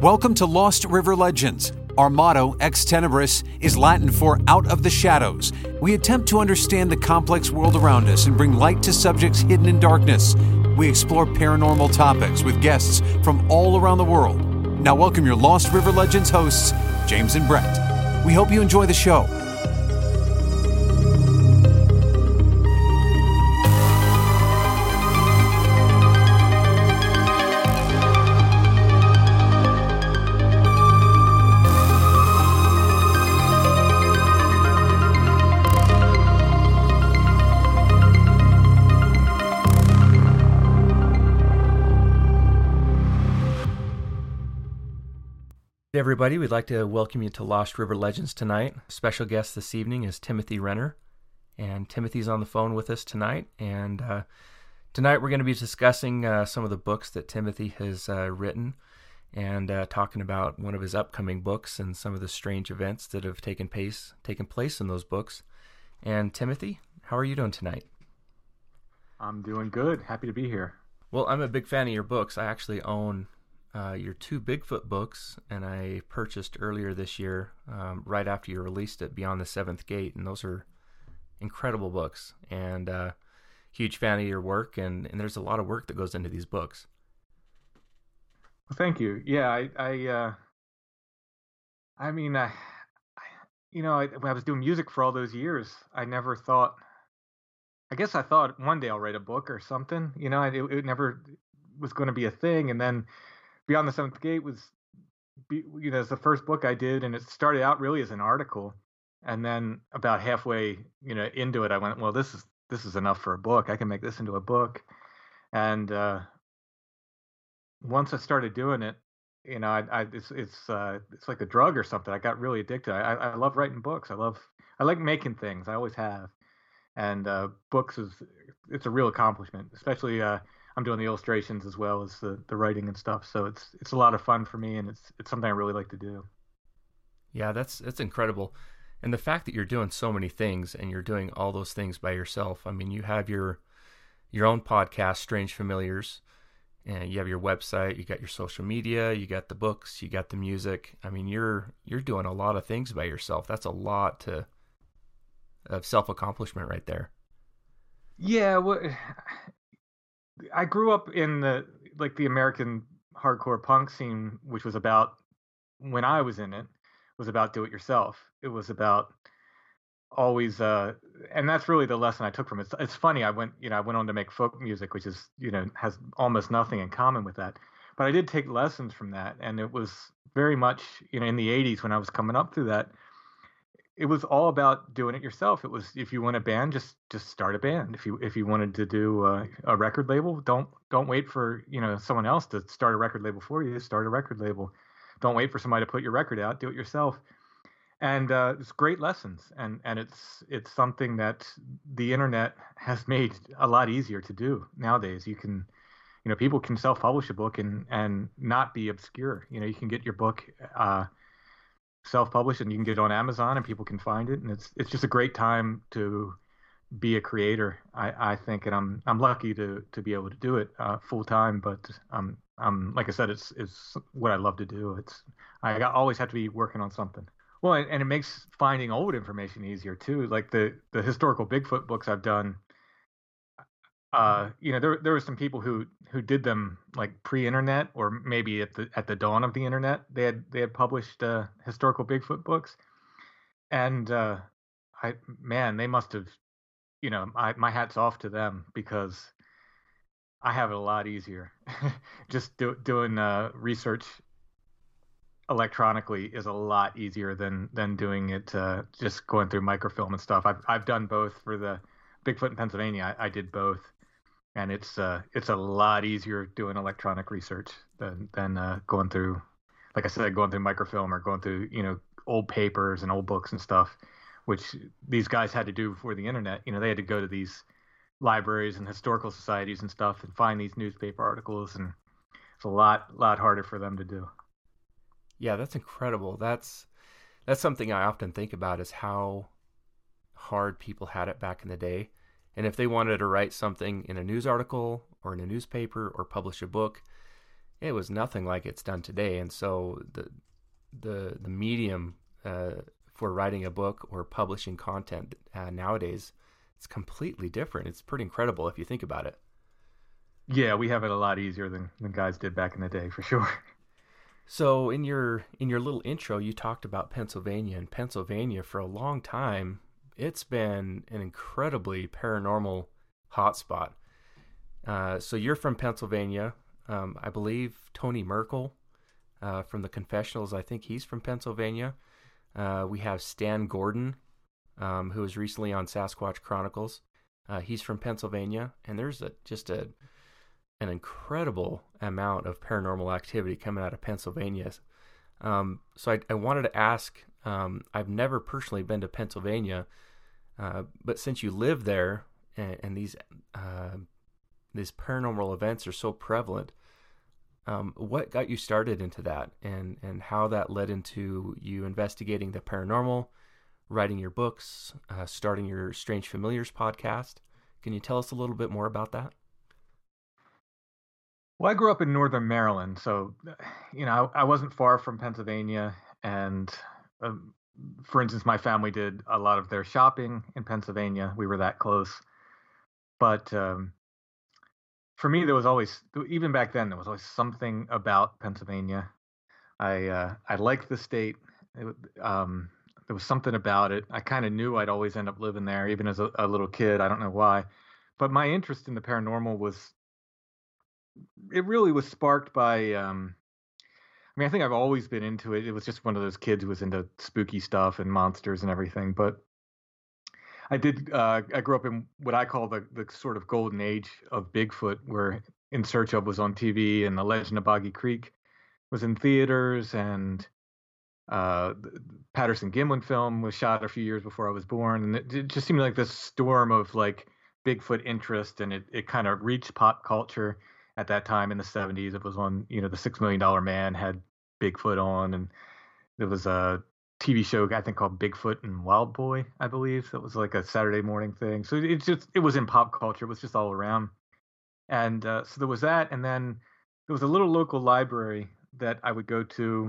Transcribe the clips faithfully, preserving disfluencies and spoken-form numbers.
Welcome to Lost River Legends. Our motto, Ex Tenebris, is Latin for out of the shadows. We attempt to understand the complex world around us and bring light to subjects hidden in darkness. We explore paranormal topics with guests from all around the world. Now welcome your Lost River Legends hosts, James and Brett. We hope you enjoy the show. Hey everybody, we'd like to welcome you to Lost River Legends tonight. Special guest this evening is Timothy Renner, and Timothy's on the phone with us tonight. And uh, tonight we're going to be discussing uh, some of the books that Timothy has uh, written, and uh, talking about one of his upcoming books and some of the strange events that have taken place taken place in those books. And Timothy, how are you doing tonight? I'm doing good. Happy to be here. Well, I'm a big fan of your books. I actually own Uh, your two Bigfoot books, and I purchased earlier this year, um, right after you released it, Beyond the Seventh Gate, and those are incredible books, and uh, huge fan of your work, and, and there's a lot of work that goes into these books. Well, thank you. Yeah, I, I, uh, I mean, I, I you know, I, when I was doing music for all those years, I never thought, I guess I thought one day I'll write a book or something, you know, it, it never was going to be a thing, and then Beyond the Seventh Gate was, you know, it's the first book I did, and it started out really as an article, and then about halfway, you know, into it, I went, well, this is this is enough for a book. I can make this into a book, and uh, once I started doing it, you know, I, I it's it's uh, it's like a drug or something. I got really addicted. I, I love writing books. I love I like making things. I always have, and uh, books is it's a real accomplishment, especially. Uh, I'm doing the illustrations as well as the, the writing and stuff, so it's it's a lot of fun for me, and it's it's something I really like to do. Yeah, that's that's incredible, and the fact that you're doing so many things and you're doing all those things by yourself. I mean, you have your your own podcast, Strange Familiars, and you have your website, you got your social media, you got the books, you got the music. I mean, you're you're doing a lot of things by yourself. That's a lot to of self accomplishment right there. Yeah, well, I grew up in the like the American hardcore punk scene, which was about when I was in it, was about do it yourself. It was about always, uh, and that's really the lesson I took from it. It's, it's funny. I went, you know, I went on to make folk music, which is, you know, has almost nothing in common with that. But I did take lessons from that, and it was very much, you know, in the eighties when I was coming up through that. It was all about doing it yourself. It was, if you want a band, just just start a band. If you if you wanted to do uh, a record label, don't don't wait for, you know, someone else to start a record label for you. Start a record label. Don't wait for somebody to put your record out. Do it yourself. And uh, it's great lessons. And and it's it's something that the internet has made a lot easier to do nowadays. You can, you know, people can self-publish a book and and not be obscure. You know, you can get your book Uh, self-published, and you can get it on Amazon, and people can find it, and it's it's just a great time to be a creator, I, I think, and I'm I'm lucky to to be able to do it uh, full time. But um um like I said, it's it's what I love to do. It's I got, always have to be working on something. Well, and, and it makes finding old information easier too. Like the the historical Bigfoot books I've done. Uh, you know, there there were some people who who did them like pre-internet, or maybe at the at the dawn of the internet. They had they had published uh, historical Bigfoot books, and uh, I man, they must have, you know, I, my hat's off to them, because I have it a lot easier. Just do, doing uh, research electronically is a lot easier than than doing it uh, just going through microfilm and stuff. I've I've done both for the Bigfoot in Pennsylvania. I, I did both. And it's uh, it's a lot easier doing electronic research than than uh, going through, like I said, going through microfilm or going through, you know, old papers and old books and stuff, which these guys had to do before the internet. You know, they had to go to these libraries and historical societies and stuff and find these newspaper articles, and it's a lot lot harder for them to do. Yeah, that's incredible. That's that's something I often think about, is how hard people had it back in the day. And if they wanted to write something in a news article or in a newspaper or publish a book, it was nothing like it's done today. And so the the the medium uh, for writing a book or publishing content uh, nowadays, it's completely different. It's pretty incredible if you think about it. Yeah, we have it a lot easier than, than guys did back in the day, for sure. So in your in your little intro, you talked about Pennsylvania, and Pennsylvania for a long time, it's been an incredibly paranormal hotspot. Uh, so you're from Pennsylvania. Um, I believe Tony Merkel uh, from the Confessionals, I think he's from Pennsylvania. Uh, we have Stan Gordon, um, who was recently on Sasquatch Chronicles. Uh, he's from Pennsylvania, and there's a, just a an incredible amount of paranormal activity coming out of Pennsylvania. Um, so I, I wanted to ask, um, I've never personally been to Pennsylvania, uh, but since you live there and, and these uh, these paranormal events are so prevalent, um, what got you started into that, and, and how that led into you investigating the paranormal, writing your books, uh, starting your Strange Familiars podcast? Can you tell us a little bit more about that? Well, I grew up in northern Maryland, so you know I, I wasn't far from Pennsylvania, and um, for instance, my family did a lot of their shopping in Pennsylvania. We were that close, but um, for me, there was always, even back then, there was always something about Pennsylvania. I uh, I liked the state. It, um, there was something about it. I kind of knew I'd always end up living there, even as a, a little kid. I don't know why, but my interest in the paranormal was, it really was sparked by, um, I mean, I think I've always been into it. It was just one of those kids who was into spooky stuff and monsters and everything. But I did, uh, I grew up in what I call the, the sort of golden age of Bigfoot, where In Search of was on T V and The Legend of Boggy Creek was in theaters, and uh, the Patterson Gimlin film was shot a few years before I was born. And it, it just seemed like this storm of like Bigfoot interest, and it, it kind of reached pop culture. At that time in the seventies, it was on, you know, the Six Million Dollar Man had Bigfoot on, and there was a T V show I think called Bigfoot and Wild Boy, I believe. That was like a Saturday morning thing. So it just, it was in pop culture. It was just all around. And uh, so there was that, and then there was a little local library that I would go to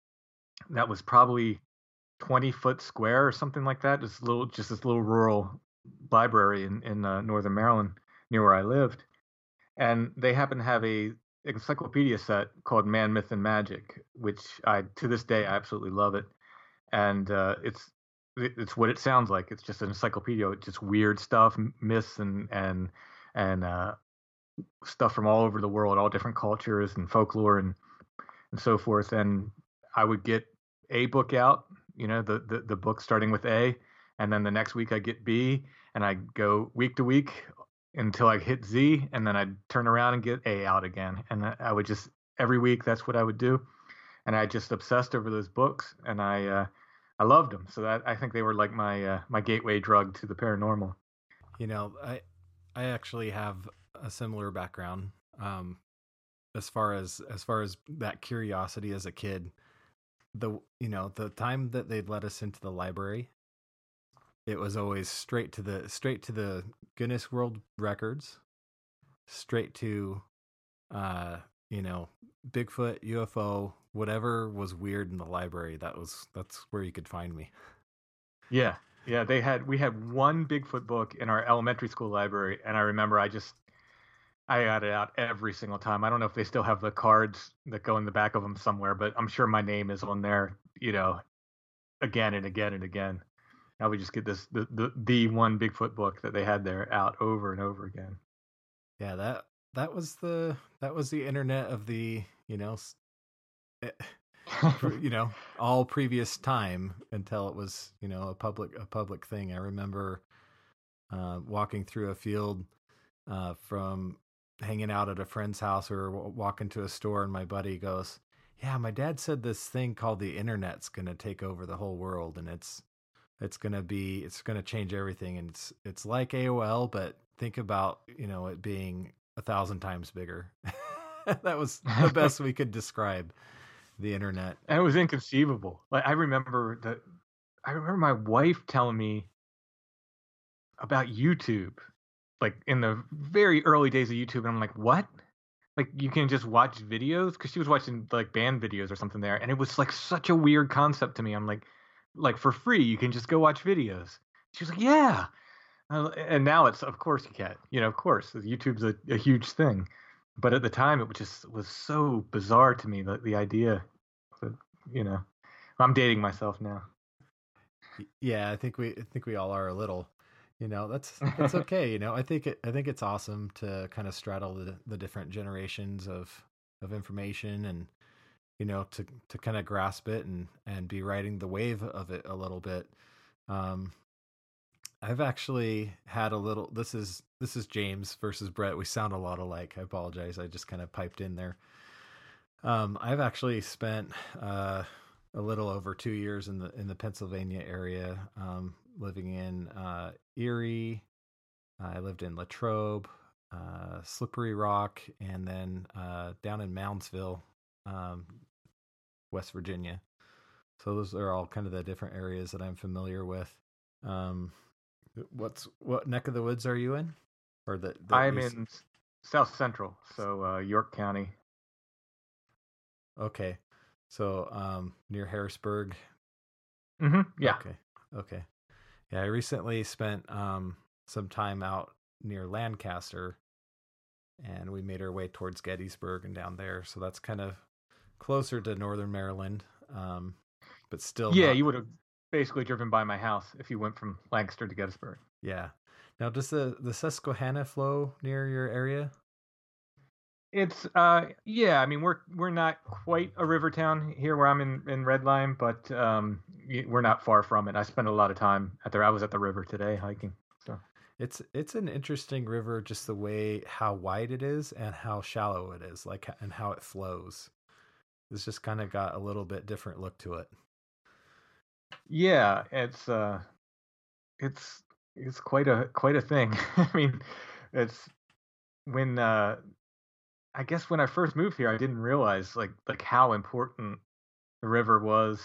that was probably twenty foot square or something like that. Just little, just this little rural library in in uh, northern Maryland near where I lived. And they happen to have a encyclopedia set called Man, Myth, and Magic, which I, to this day, I absolutely love it. And uh, it's it's what it sounds like. It's just an encyclopedia. It's just weird stuff, myths and and and uh, stuff from all over the world, all different cultures and folklore and and so forth. And I would get a book out, you know, the the, the book starting with A, and then the next week I get B, and I go week to week until I hit Z, and then I'd turn around and get A out again. And I would just, every week, that's what I would do. And I just obsessed over those books, and I uh, I loved them. So that, I think they were like my uh, my gateway drug to the paranormal. You know, I I actually have a similar background um, as far as as far as that curiosity as a kid. The you know the time that they'd let us into the library, it was always straight to the straight to the Guinness World Records, straight to, uh, you know, Bigfoot, U F O, whatever was weird in the library. That was that's where you could find me. Yeah, yeah. They had we had one Bigfoot book in our elementary school library, and I remember I just I got it out every single time. I don't know if they still have the cards that go in the back of them somewhere, but I'm sure my name is on there. You know, again and again and again. I would just get this the, the the one Bigfoot book that they had there out over and over again. Yeah, that that was the that was the internet of the, you know, you know, all previous time until it was, you know, a public a public thing. I remember uh, walking through a field uh, from hanging out at a friend's house, or walking to a store, and my buddy goes, "Yeah, my dad said this thing called the internet's going to take over the whole world, and it's It's gonna be, it's gonna change everything, and it's it's like A O L, but think about, you know, it being a thousand times bigger." That was the best we could describe the internet. And it was inconceivable. Like I remember that. I remember my wife telling me about YouTube, like in the very early days of YouTube, and I'm like, "What? like you can just watch videos because she was watching like band videos or something there, and it was like such a weird concept to me. I'm like, like for free, you can just go watch videos. She was like, yeah, uh, and now it's of course you can, you know, of course YouTube's a, a huge thing, but at the time it was just was so bizarre to me the the idea, that, you know, I'm dating myself now. Yeah, I think we I think we all are a little. You know, that's that's okay. You know, I think it I think it's awesome to kind of straddle the the different generations of of information, and you know, to to kind of grasp it and and be riding the wave of it a little bit. Um, I've actually had a little. This is this is James versus Brett. We sound a lot alike. I apologize. I just kind of piped in there. Um, I've actually spent uh, a little over two years in the in the Pennsylvania area, um, living in uh, Erie. I lived in Latrobe, uh, Slippery Rock, and then uh, down in Moundsville, um, West Virginia. So those are all kind of the different areas that I'm familiar with. Um, what's what neck of the woods are you in? Or the, the I'm in South Central, so uh, York County. Okay, so um, near Harrisburg. Mm-hmm. Yeah. Okay. Okay. Yeah, I recently spent um, some time out near Lancaster, and we made our way towards Gettysburg and down there. So that's kind of closer to northern Maryland, um, but still. Yeah, not... you would have basically driven by my house if you went from Lancaster to Gettysburg. Yeah. Now, does the, the Susquehanna flow near your area? It's uh yeah, I mean we're we're not quite a river town here where I'm in in Redline, but um we're not far from it. I spent a lot of time at the I was at the river today hiking. So it's it's an interesting river, just the way how wide it is and how shallow it is, like and how it flows. It's just kind of got a little bit different look to it. Yeah, it's uh it's it's quite a quite a thing. I mean, it's when uh I guess when I first moved here, I didn't realize like like how important the river was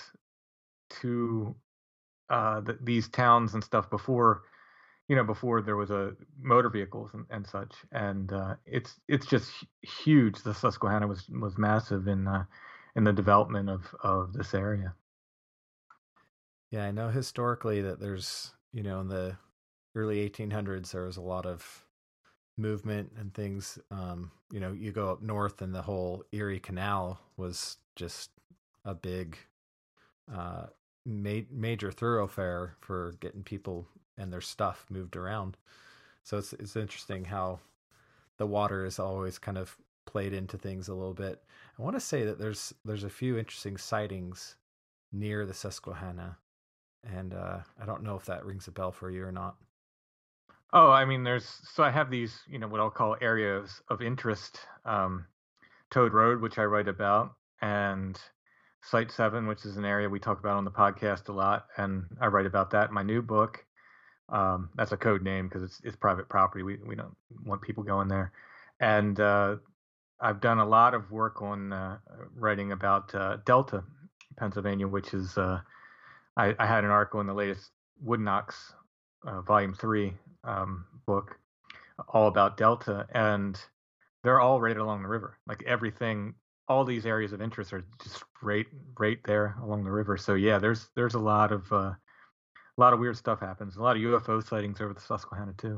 to uh, the, these towns and stuff before, you know, before there was a motor vehicles and, and such. And uh, it's it's just huge. The Susquehanna was was massive in uh, in the development of of this area. Yeah, I know historically that there's, you know, in the early eighteen hundreds there was a lot of movement and things. Um, you know, you go up north and the whole Erie Canal was just a big uh, ma- major thoroughfare for getting people and their stuff moved around. So it's it's interesting how the water is always kind of played into things a little bit. I want to say that there's there's a few interesting sightings near the Susquehanna, and uh, I don't know if that rings a bell for you or not. Oh, I mean, there's so I have these, you know, what I'll call areas of interest. Um, Toad Road, which I write about, and Site Seven, which is an area we talk about on the podcast a lot, and I write about that in my new book. Um, that's a code name because it's it's private property. We we don't want people going there, and uh, I've done a lot of work on uh, writing about uh, Delta, Pennsylvania, which is uh, I, I had an article in the latest Wood Knocks uh, Volume Three um, book all about Delta, and they're all right along the river. Like everything, all these areas of interest are just right right there along the river. So yeah, there's there's a lot of uh, a lot of weird stuff happens. A lot of U F O sightings over the Susquehanna too.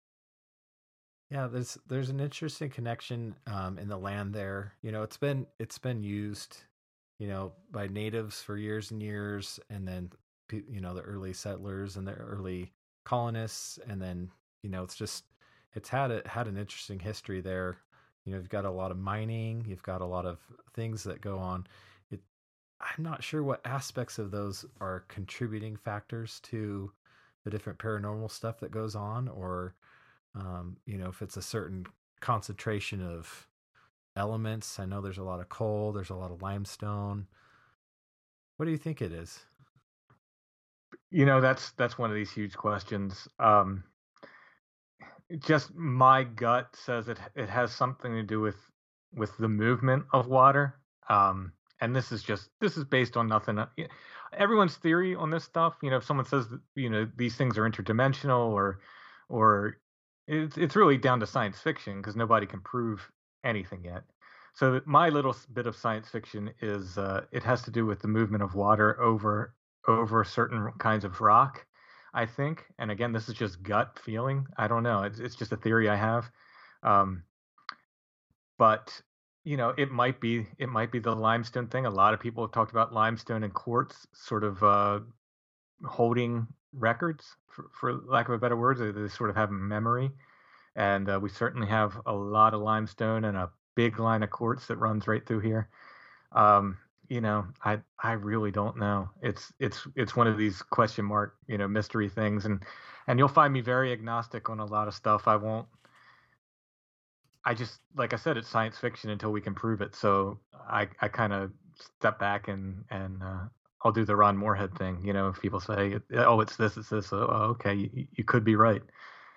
Yeah, there's there's an interesting connection um, in the land there. You know, it's been it's been used, you know, by natives for years and years, and then you know the early settlers and the early colonists, and then you know it's just it's had a, had an interesting history there. You know, you've got a lot of mining, you've got a lot of things that go on. It, I'm not sure what aspects of those are contributing factors to the different paranormal stuff that goes on, or um, you know, if it's a certain concentration of elements. I know there's a lot of coal, there's a lot of limestone. What do you think it is? You know, that's that's one of these huge questions. Um, just my gut says it it has something to do with with the movement of water. Um, and this is just this is based on nothing. Everyone's theory on this stuff. You know, if someone says that, you know, these things are interdimensional, or or it's it's really down to science fiction because nobody can prove anything yet. So my little bit of science fiction is uh, it has to do with the movement of water over over certain kinds of rock, I think. And again, this is just gut feeling. I don't know. It's it's just a theory I have. Um, but you know, it might be it might be the limestone thing. A lot of people have talked about limestone and quartz sort of uh, holding records, for, for lack of a better word. They, they sort of have memory, and uh, we certainly have a lot of limestone and a big line of quartz that runs right through here. Um, you know, I I really don't know. It's it's it's one of these question mark, you know, mystery things, and and you'll find me very agnostic on a lot of stuff. I won't. I just, like I said, it's science fiction until we can prove it. So I I kind of step back and and uh, I'll do the Ron Moorhead thing. You know, if people say, oh, it's this, it's this, oh, okay, you, you could be right.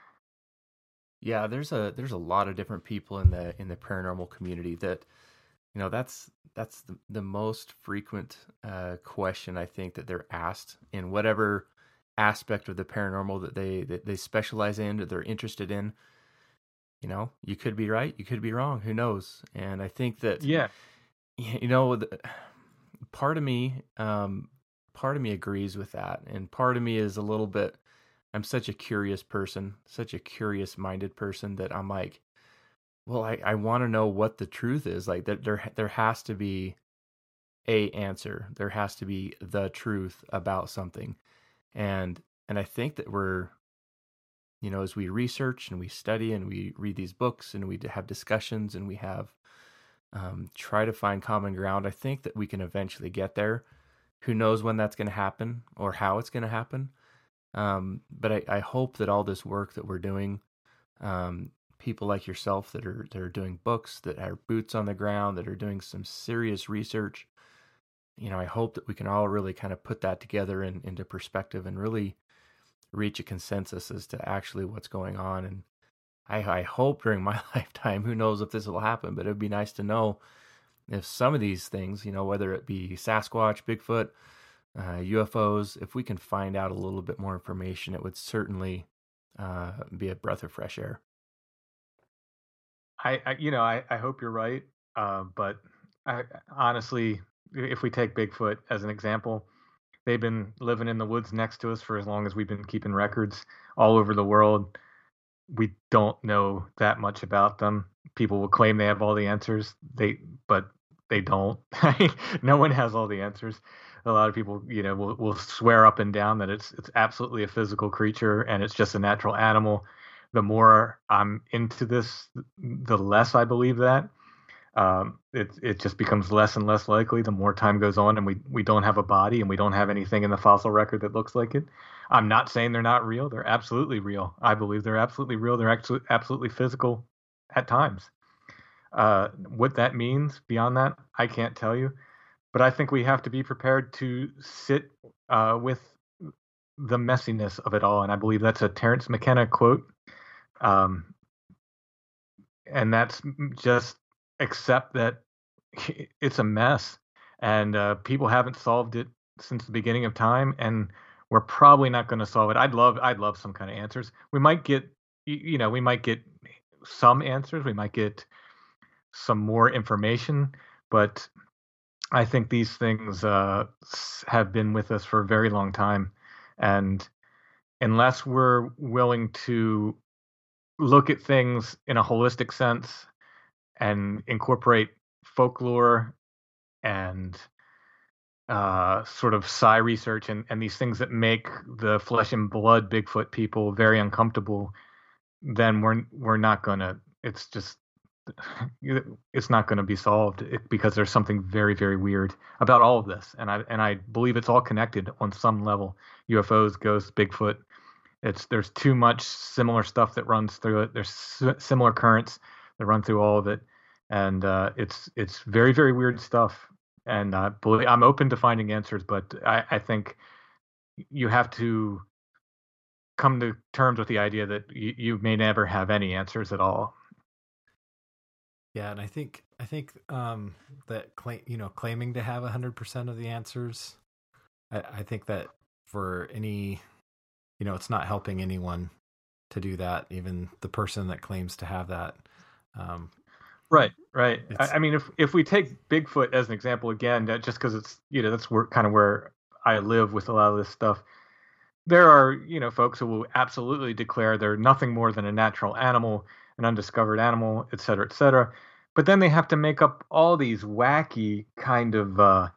Yeah, there's a there's a lot of different people in the in the paranormal community that, you know, that's that's the, the most frequent uh, question I think that they're asked in whatever aspect of the paranormal that they that they specialize in, that they're interested in. You know, you could be right, you could be wrong, who knows? And I think that, yeah, you know, the, part of me, um, part of me agrees with that, and part of me is a little bit. I'm such a curious person, such a curious-minded person that I'm like, well, I, I want to know what the truth is. Like that there there has to be a answer. There has to be the truth about something. And and I think that we're, you know, as we research and we study and we read these books and we have discussions and we have um, try to find common ground, I think that we can eventually get there. Who knows when that's going to happen or how it's going to happen? Um, but I, I hope that all this work that we're doing, um, people like yourself that are that are doing books, that are boots on the ground, that are doing some serious research, you know, I hope that we can all really kind of put that together and into perspective and really reach a consensus as to actually what's going on. And I, I hope during my lifetime, who knows if this will happen, but it'd be nice to know if some of these things, you know, whether it be Sasquatch, Bigfoot, Uh, U F Os, if we can find out a little bit more information, it would certainly uh, be a breath of fresh air. I, I you know, I, I hope you're right. Uh, but I, honestly, if we take Bigfoot as an example, they've been living in the woods next to us for as long as we've been keeping records all over the world. We don't know that much about them. People will claim they have all the answers. They, but they don't. No one has all the answers. A lot of people, you know, will, will swear up and down that it's it's absolutely a physical creature and it's just a natural animal. The more I'm into this, the less I believe that. Um, it it just becomes less and less likely the more time goes on, and we we don't have a body and we don't have anything in the fossil record that looks like it. I'm not saying they're not real. They're absolutely real. I believe they're absolutely real. They're actually absolutely physical at times. Uh, what that means beyond that, I can't tell you. But I think we have to be prepared to sit uh, with the messiness of it all. And I believe that's a Terence McKenna quote. Um, and that's just accept that it's a mess. And uh, people haven't solved it since the beginning of time. And we're probably not going to solve it. I'd love I'd love some kind of answers. We might get, you know, we might get some answers. We might get some more information. But I think these things uh, have been with us for a very long time. And unless we're willing to look at things in a holistic sense and incorporate folklore and uh, sort of psi research and, and these things that make the flesh and blood Bigfoot people very uncomfortable, then we're we're not gonna. It's just it's not going to be solved because there's something very, very weird about all of this, and I and I believe it's all connected on some level. U F Os, ghosts, Bigfoot. It's there's too much similar stuff that runs through it. There's similar currents that run through all of it, and uh, it's it's very, very weird stuff. And uh, believe, I'm open to finding answers, but I, I think you have to come to terms with the idea that you, you may never have any answers at all. Yeah, and I think I think um, that claim, you know, claiming to have a hundred percent of the answers, I, I think that for any, you know, it's not helping anyone to do that. Even the person that claims to have that, um, Right, right. I, It's I mean, if if we take Bigfoot as an example again, that just because it's you know that's where kind of where I live with a lot of this stuff. There are you know folks who will absolutely declare they're nothing more than a natural animal, an undiscovered animal, et cetera, et cetera. But then they have to make up all these wacky kind of uh,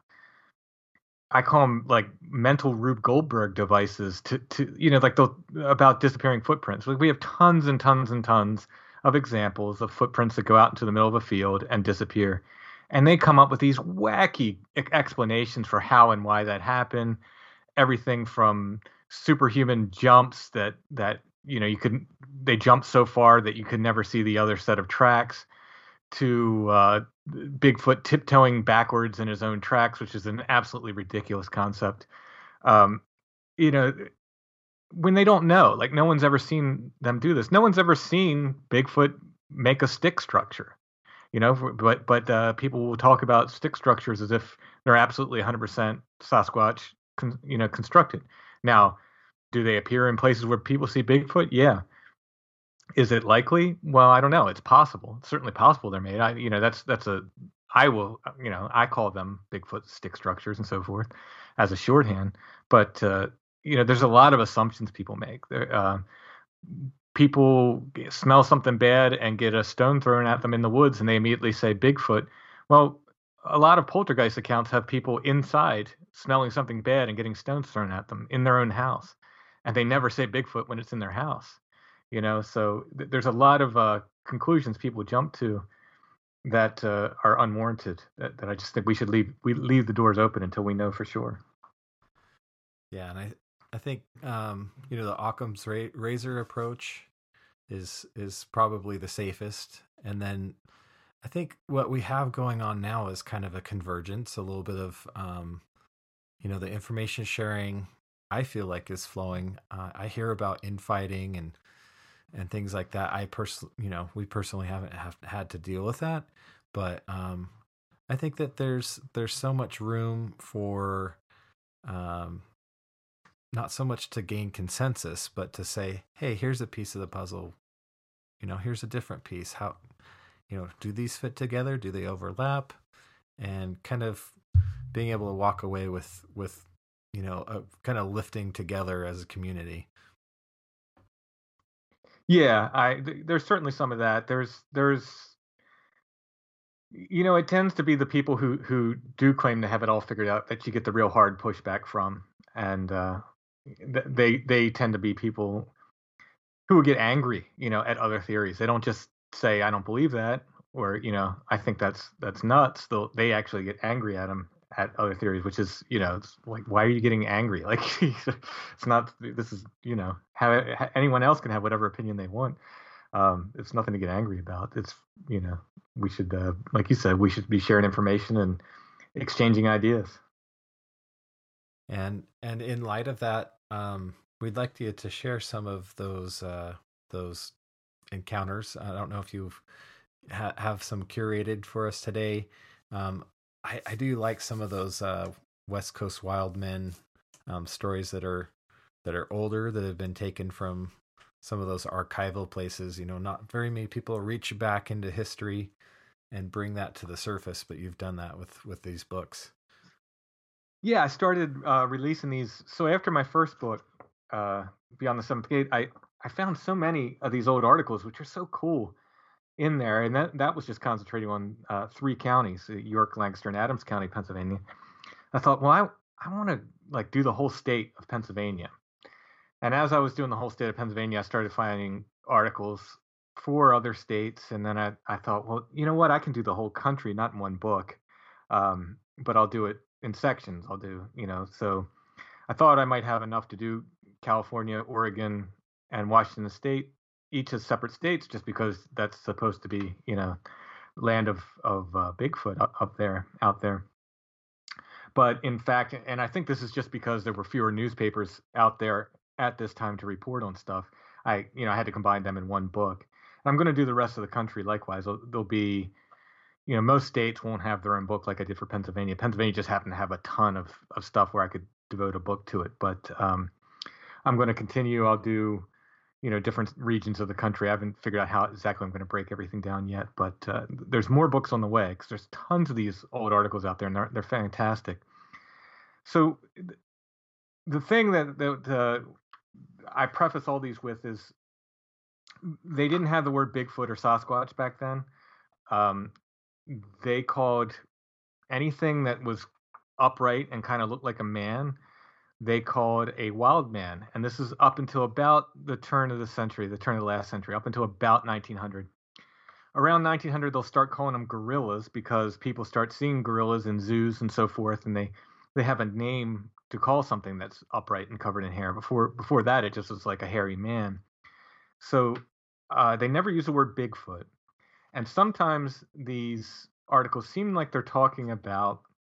I call them like mental Rube Goldberg devices to, to you know, like the about disappearing footprints. Like we have tons and tons and tons of examples of footprints that go out into the middle of a field and disappear. And they come up with these wacky e- explanations for how and why that happened. Everything from superhuman jumps that, that, you know, you could, they jump so far that you could never see the other set of tracks to uh, Bigfoot tiptoeing backwards in his own tracks, which is an absolutely ridiculous concept. Um, you know, when they don't know, like no one's ever seen them do this. No one's ever seen Bigfoot make a stick structure. You know, but but uh, people will talk about stick structures as if they're absolutely one hundred percent Sasquatch, con, you know, constructed. Now, do they appear in places where people see Bigfoot? Yeah. Is it likely? Well, I don't know. It's possible. It's certainly possible they're made. I, you know, that's that's a. I will, you know, I call them Bigfoot stick structures and so forth, as a shorthand. But uh, you know, there's a lot of assumptions people make. There, uh, people smell something bad and get a stone thrown at them in the woods, and they immediately say Bigfoot. Well, a lot of poltergeist accounts have people inside smelling something bad and getting stones thrown at them in their own house, and they never say Bigfoot when it's in their house. You know, so th- there's a lot of uh, conclusions people jump to that uh, are unwarranted. That, that I just think we should leave we leave the doors open until we know for sure. yeah, and I I think um, you know the Occam's ra- razor approach is is probably the safest, and then I think what we have going on now is kind of a convergence, a little bit of um, you know the information sharing. I feel like is flowing. Uh, I hear about infighting and and things like that. I personally, you know, we personally haven't have had to deal with that, but um, I think that there's there's so much room for um, not so much to gain consensus, but to say, hey, here's a piece of the puzzle. You know, here's a different piece. How, you know, do these fit together? Do they overlap? And kind of being able to walk away with with you know, a, kind of lifting together as a community. Yeah, I th- there's certainly some of that. There's there's you know, it tends to be the people who who do claim to have it all figured out that you get the real hard pushback from, and uh, th- they they tend to be people who would get angry, you know, at other theories. They don't just say I don't believe that, or you know, I think that's that's nuts. They'll they actually get angry at them at other theories, which is you know, it's like why are you getting angry? Like it's not this is you know, have, anyone else can have whatever opinion they want. Um, it's nothing to get angry about. It's you know, we should uh, like you said, we should be sharing information and exchanging ideas. And and in light of that, um, we'd like you to share some of those uh, those encounters. I don't know if you ha- have some curated for us today. Um, I, I do like some of those uh, West Coast wild men um, stories that are that are older that have been taken from some of those archival places. You know, not very many people reach back into history and bring that to the surface, but you've done that with with these books. Yeah, I started uh, releasing these. So after my first book, uh, Beyond the Seventh Gate, I I found so many of these old articles, which are so cool in there, and that that was just concentrating on uh, three counties: uh, York, Lancaster, and Adams County, Pennsylvania. I thought, well, I I want to like do the whole state of Pennsylvania. And as I was doing the whole state of Pennsylvania, I started finding articles for other states, and then I I thought, well, you know what, I can do the whole country, not in one book, um, but I'll do it in sections. I'll do, you know, so I thought I might have enough to do California, Oregon, and Washington State, each as separate states, just because that's supposed to be, you know, land of of uh, Bigfoot up, up there, out there. But in fact, and I think this is just because there were fewer newspapers out there at this time to report on stuff. I, you know, I had to combine them in one book. And I'm going to do the rest of the country likewise. There'll, there'll be, you know, most states won't have their own book like I did for Pennsylvania. Pennsylvania just happened to have a ton of, of stuff where I could devote a book to it. But um, I'm going to continue. I'll do, you know, different regions of the country. I haven't figured out how exactly I'm going to break everything down yet, but uh, there's more books on the way because there's tons of these old articles out there, and they're, they're fantastic. So the thing that, that uh, I preface all these with is they didn't have the word Bigfoot or Sasquatch back then. Um, they called anything that was upright and kind of looked like a man, they called a wild man. And this is up until about the turn of the century, the turn of the last century, up until about nineteen hundred. Around nineteen hundred, they'll start calling them gorillas because people start seeing gorillas in zoos and so forth, and they, they have a name to call something that's upright and covered in hair. Before before that, it just was like a hairy man. So uh, they never use the word Bigfoot. And sometimes these articles seem like they're talking about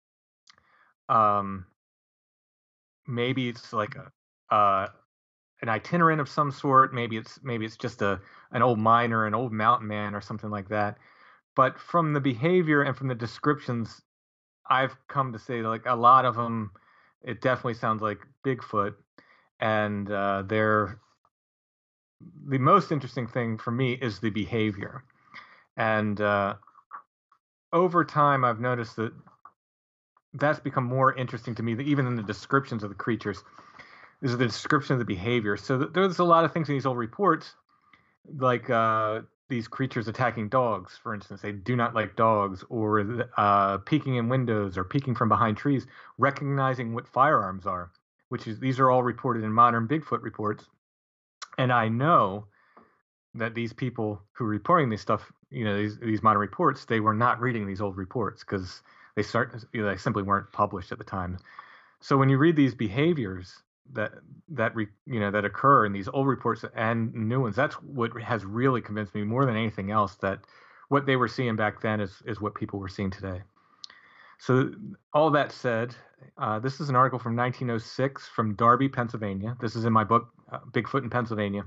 um, maybe it's like a uh, an itinerant of some sort. Maybe it's maybe it's just a an old miner, an old mountain man, or something like that. But from the behavior and from the descriptions, I've come to say like a lot of them, it definitely sounds like Bigfoot, and uh, they're the most interesting thing for me is the behavior. And uh, over time, I've noticed that that's become more interesting to me, even in the descriptions of the creatures, is the description of the behavior. So th- there's a lot of things in these old reports, like uh, these creatures attacking dogs, for instance. They do not like dogs, or uh, peeking in windows, or peeking from behind trees, recognizing what firearms are, which is these are all reported in modern Bigfoot reports. And I know that these people who are reporting this stuff, you know, these these modern reports, they were not reading these old reports because they start, you know, they simply weren't published at the time. So when you read these behaviors that that re, you know that occur in these old reports and new ones, that's what has really convinced me more than anything else that what they were seeing back then is is what people were seeing today. So all that said, uh, this is an article from nineteen oh six from Darby, Pennsylvania. This is in my book, uh, Bigfoot in Pennsylvania.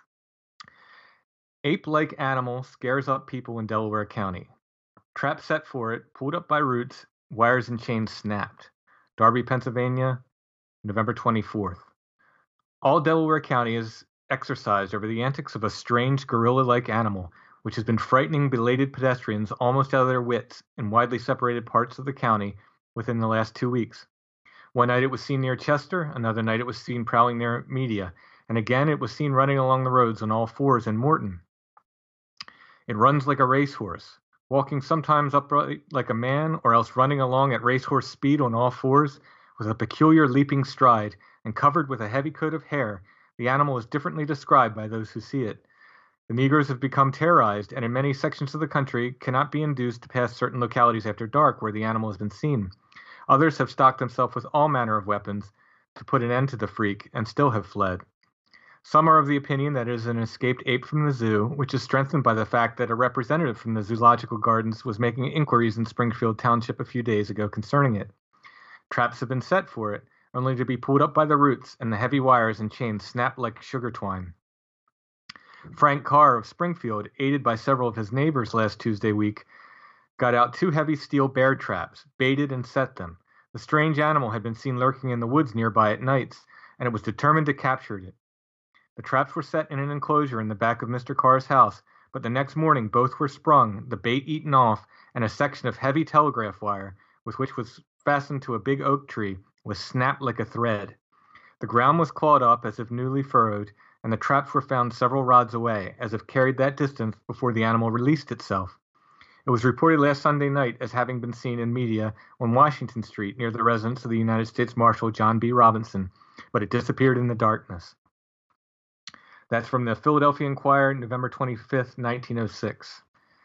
Ape-like animal scares up people in Delaware County. Trap set for it, pulled up by roots, wires and chains snapped. Darby, Pennsylvania, November twenty-fourth. All Delaware County is exercised over the antics of a strange gorilla-like animal, which has been frightening belated pedestrians almost out of their wits in widely separated parts of the county within the last two weeks. One night it was seen near Chester, another night it was seen prowling near Media, and again it was seen running along the roads on all fours in Morton. It runs like a racehorse, walking sometimes upright like a man, or else running along at racehorse speed on all fours, with a peculiar leaping stride, and covered with a heavy coat of hair. The animal is differently described by those who see it. The Negroes have become terrorized, and in many sections of the country cannot be induced to pass certain localities after dark where the animal has been seen. Others have stocked themselves with all manner of weapons to put an end to the freak, and still have fled. Some are of the opinion that it is an escaped ape from the zoo, which is strengthened by the fact that a representative from the Zoological Gardens was making inquiries in Springfield Township a few days ago concerning it. Traps have been set for it, only to be pulled up by the roots, and the heavy wires and chains snap like sugar twine. Frank Carr of Springfield, aided by several of his neighbors last Tuesday week, got out two heavy steel bear traps, baited and set them. The strange animal had been seen lurking in the woods nearby at nights, and it was determined to capture it. The traps were set in an enclosure in the back of Mister Carr's house, but the next morning both were sprung, the bait eaten off, and a section of heavy telegraph wire, with which was fastened to a big oak tree, was snapped like a thread. The ground was clawed up as if newly furrowed, and the traps were found several rods away, as if carried that distance before the animal released itself. It was reported last Sunday night as having been seen in Media on Washington Street near the residence of the United States Marshal John B. Robinson, but it disappeared in the darkness. That's from the Philadelphia Inquirer, November twenty-fifth, nineteen oh six.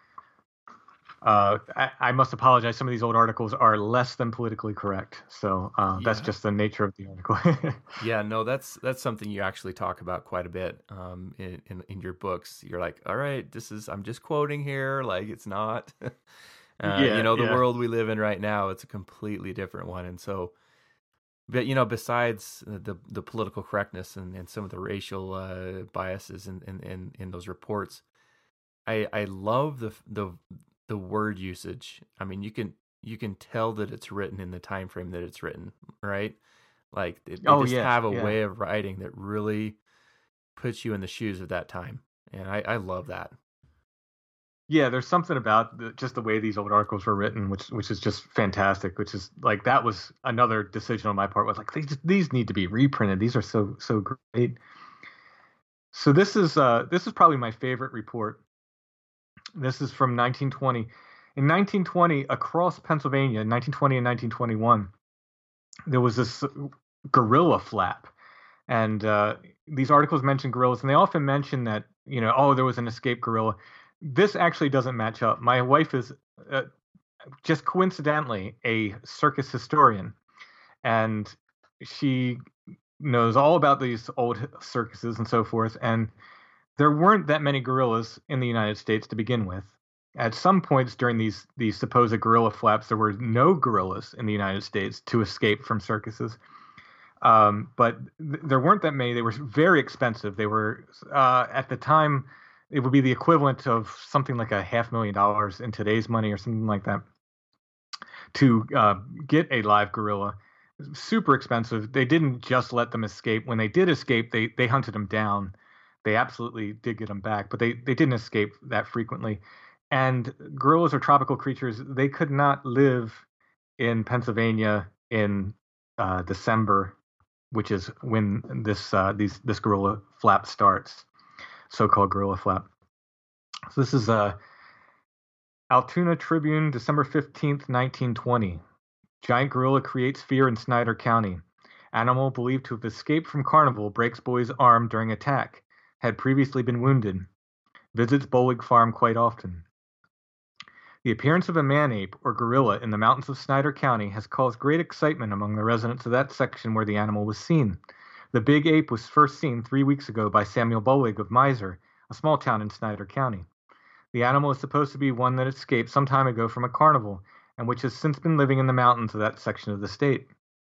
Uh, I, I must apologize. Some of these old articles are less than politically correct. So uh, yeah. That's just the nature of the article. Yeah, no, that's that's something you actually talk about quite a bit um, in, in in your books. You're like, all right, this is, I'm just quoting here. Like, it's not, uh, yeah, you know, the yeah. world we live in right now, it's a completely different one. And so, but, you know, besides the the political correctness and, and some of the racial uh, biases in, in, in, in those reports, I I love the the the word usage. I mean, you can you can tell that it's written in the time frame that it's written, right? Like they, they oh, just yeah, have a yeah. way of writing that really puts you in the shoes of that time. And I, I love that. Yeah, there's something about the, just the way these old articles were written, which which is just fantastic. Which is like that was another decision on my part. Was like these these need to be reprinted. These are so so great. So this is uh, this is probably my favorite report. This is from nineteen twenty. In nineteen twenty, across Pennsylvania, in nineteen twenty and nineteen twenty-one, there was this gorilla flap, and uh, these articles mention gorillas, and they often mention that you know, oh, there was an escaped gorilla. This actually doesn't match up. My wife is uh, just coincidentally a circus historian, and she knows all about these old circuses and so forth. And there weren't that many gorillas in the United States to begin with. At some points during these these supposed gorilla flaps, there were no gorillas in the United States to escape from circuses. Um, but th- there weren't that many. They were very expensive. They were uh, at the time. It would be the equivalent of something like a half million dollars in today's money or something like that to uh, get a live gorilla. Super expensive. They didn't just let them escape. When they did escape, they, they hunted them down. They absolutely did get them back, but they, they didn't escape that frequently. And gorillas are tropical creatures. They could not live in Pennsylvania in uh, December, which is when this uh, these this gorilla flap starts. So-called gorilla flap. So this is uh, Altoona Tribune, December fifteenth, nineteen twenty. Giant gorilla creates fear in Snyder County. Animal believed to have escaped from carnival breaks boy's arm during attack. Had previously been wounded. Visits Bolig Farm quite often. The appearance of a man-ape or gorilla in the mountains of Snyder County has caused great excitement among the residents of that section where the animal was seen. The big ape was first seen three weeks ago by Samuel Bolig of Miser, a small town in Snyder County. The animal is supposed to be one that escaped some time ago from a carnival, and which has since been living in the mountains of that section of the state.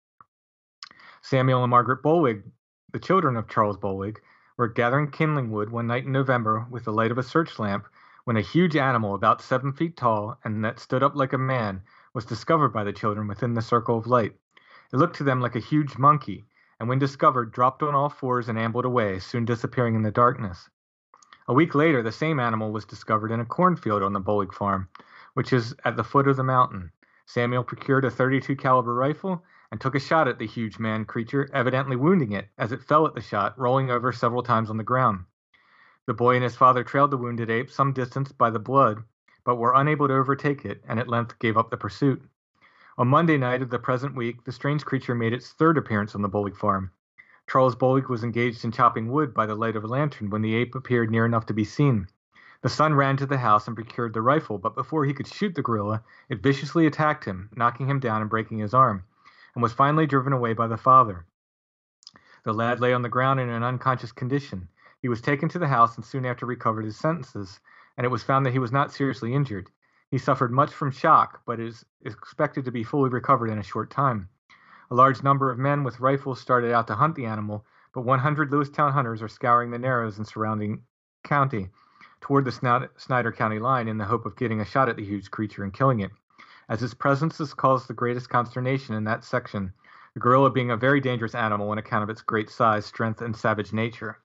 Samuel and Margaret Bolig, the children of Charles Bolig, were gathering kindling wood one night in November with the light of a search lamp when a huge animal about seven feet tall and that stood up like a man was discovered by the children within the circle of light. It looked to them like a huge monkey, and when discovered, dropped on all fours and ambled away, soon disappearing in the darkness. A week later, the same animal was discovered in a cornfield on the Bolig farm, which is at the foot of the mountain. Samuel procured a thirty-two caliber rifle and took a shot at the huge man creature, evidently wounding it as it fell at the shot, rolling over several times on the ground. The boy and his father trailed the wounded ape some distance by the blood, but were unable to overtake it, and at length gave up the pursuit. On Monday night of the present week, the strange creature made its third appearance on the Bolig farm. Charles Bolig was engaged in chopping wood by the light of a lantern when the ape appeared near enough to be seen. The son ran to the house and procured the rifle, but before he could shoot the gorilla, it viciously attacked him, knocking him down and breaking his arm, and was finally driven away by the father. The lad lay on the ground in an unconscious condition. He was taken to the house and soon after recovered his senses, and it was found that he was not seriously injured. He suffered much from shock, but is expected to be fully recovered in a short time. A large number of men with rifles started out to hunt the animal, but one hundred Lewistown hunters are scouring the narrows and surrounding county toward the Snyder County line in the hope of getting a shot at the huge creature and killing it, as its presence has caused the greatest consternation in that section, the gorilla being a very dangerous animal on account of its great size, strength, and savage nature.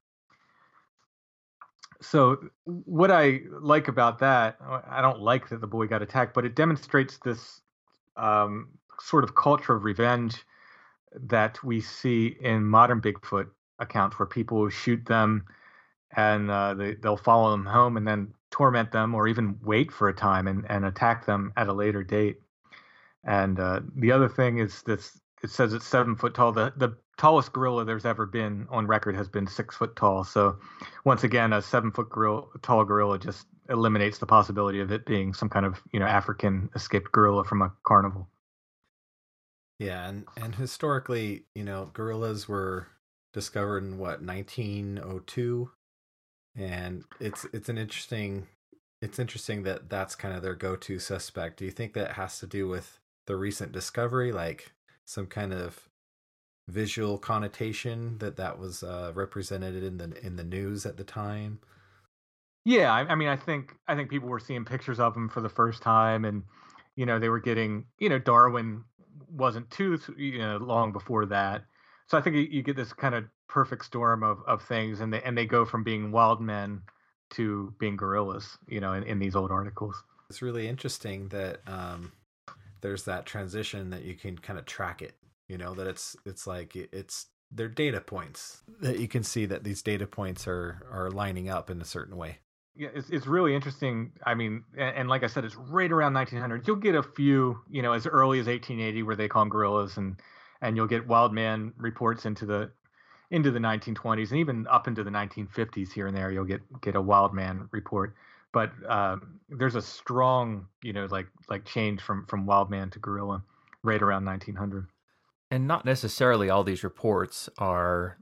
So what I like about that, I don't like that the boy got attacked, but it demonstrates this um, sort of culture of revenge that we see in modern Bigfoot accounts where people shoot them and uh, they, they'll follow them home and then torment them or even wait for a time and, and attack them at a later date. And uh, the other thing is this, it says it's seven foot tall. The, the tallest gorilla there's ever been on record has been six foot tall. So once again, a seven foot gorilla, tall gorilla just eliminates the possibility of it being some kind of, you know, African escaped gorilla from a carnival. Yeah. And, and historically, you know, gorillas were discovered in what, nineteen oh two. And it's, it's an interesting, it's interesting that that's kind of their go-to suspect. Do you think that has to do with the recent discovery, like some kind of visual connotation that that was uh, represented in the in the news at the time? Yeah, I, I mean, I think I think people were seeing pictures of them for the first time, and you know, they were getting, you know, Darwin wasn't too, you know, long before that, so I think you, you get this kind of perfect storm of, of things, and they and they go from being wild men to being gorillas, you know, in, in these old articles. It's really interesting that um, there's that transition that you can kind of track it, you know, that it's it's like it's they're data points that you can see that these data points are are lining up in a certain way. Yeah, it's it's really interesting. I mean, and, and like I said, it's right around nineteen hundred. You'll get a few, you know, as early as eighteen eighty where they call them gorillas, and and you'll get wild man reports into the into the nineteen twenties, and even up into the nineteen fifties here and there. You'll get get a wild man report, but um, there's a strong, you know, like like change from from wild man to gorilla right around nineteen hundred. And not necessarily all these reports are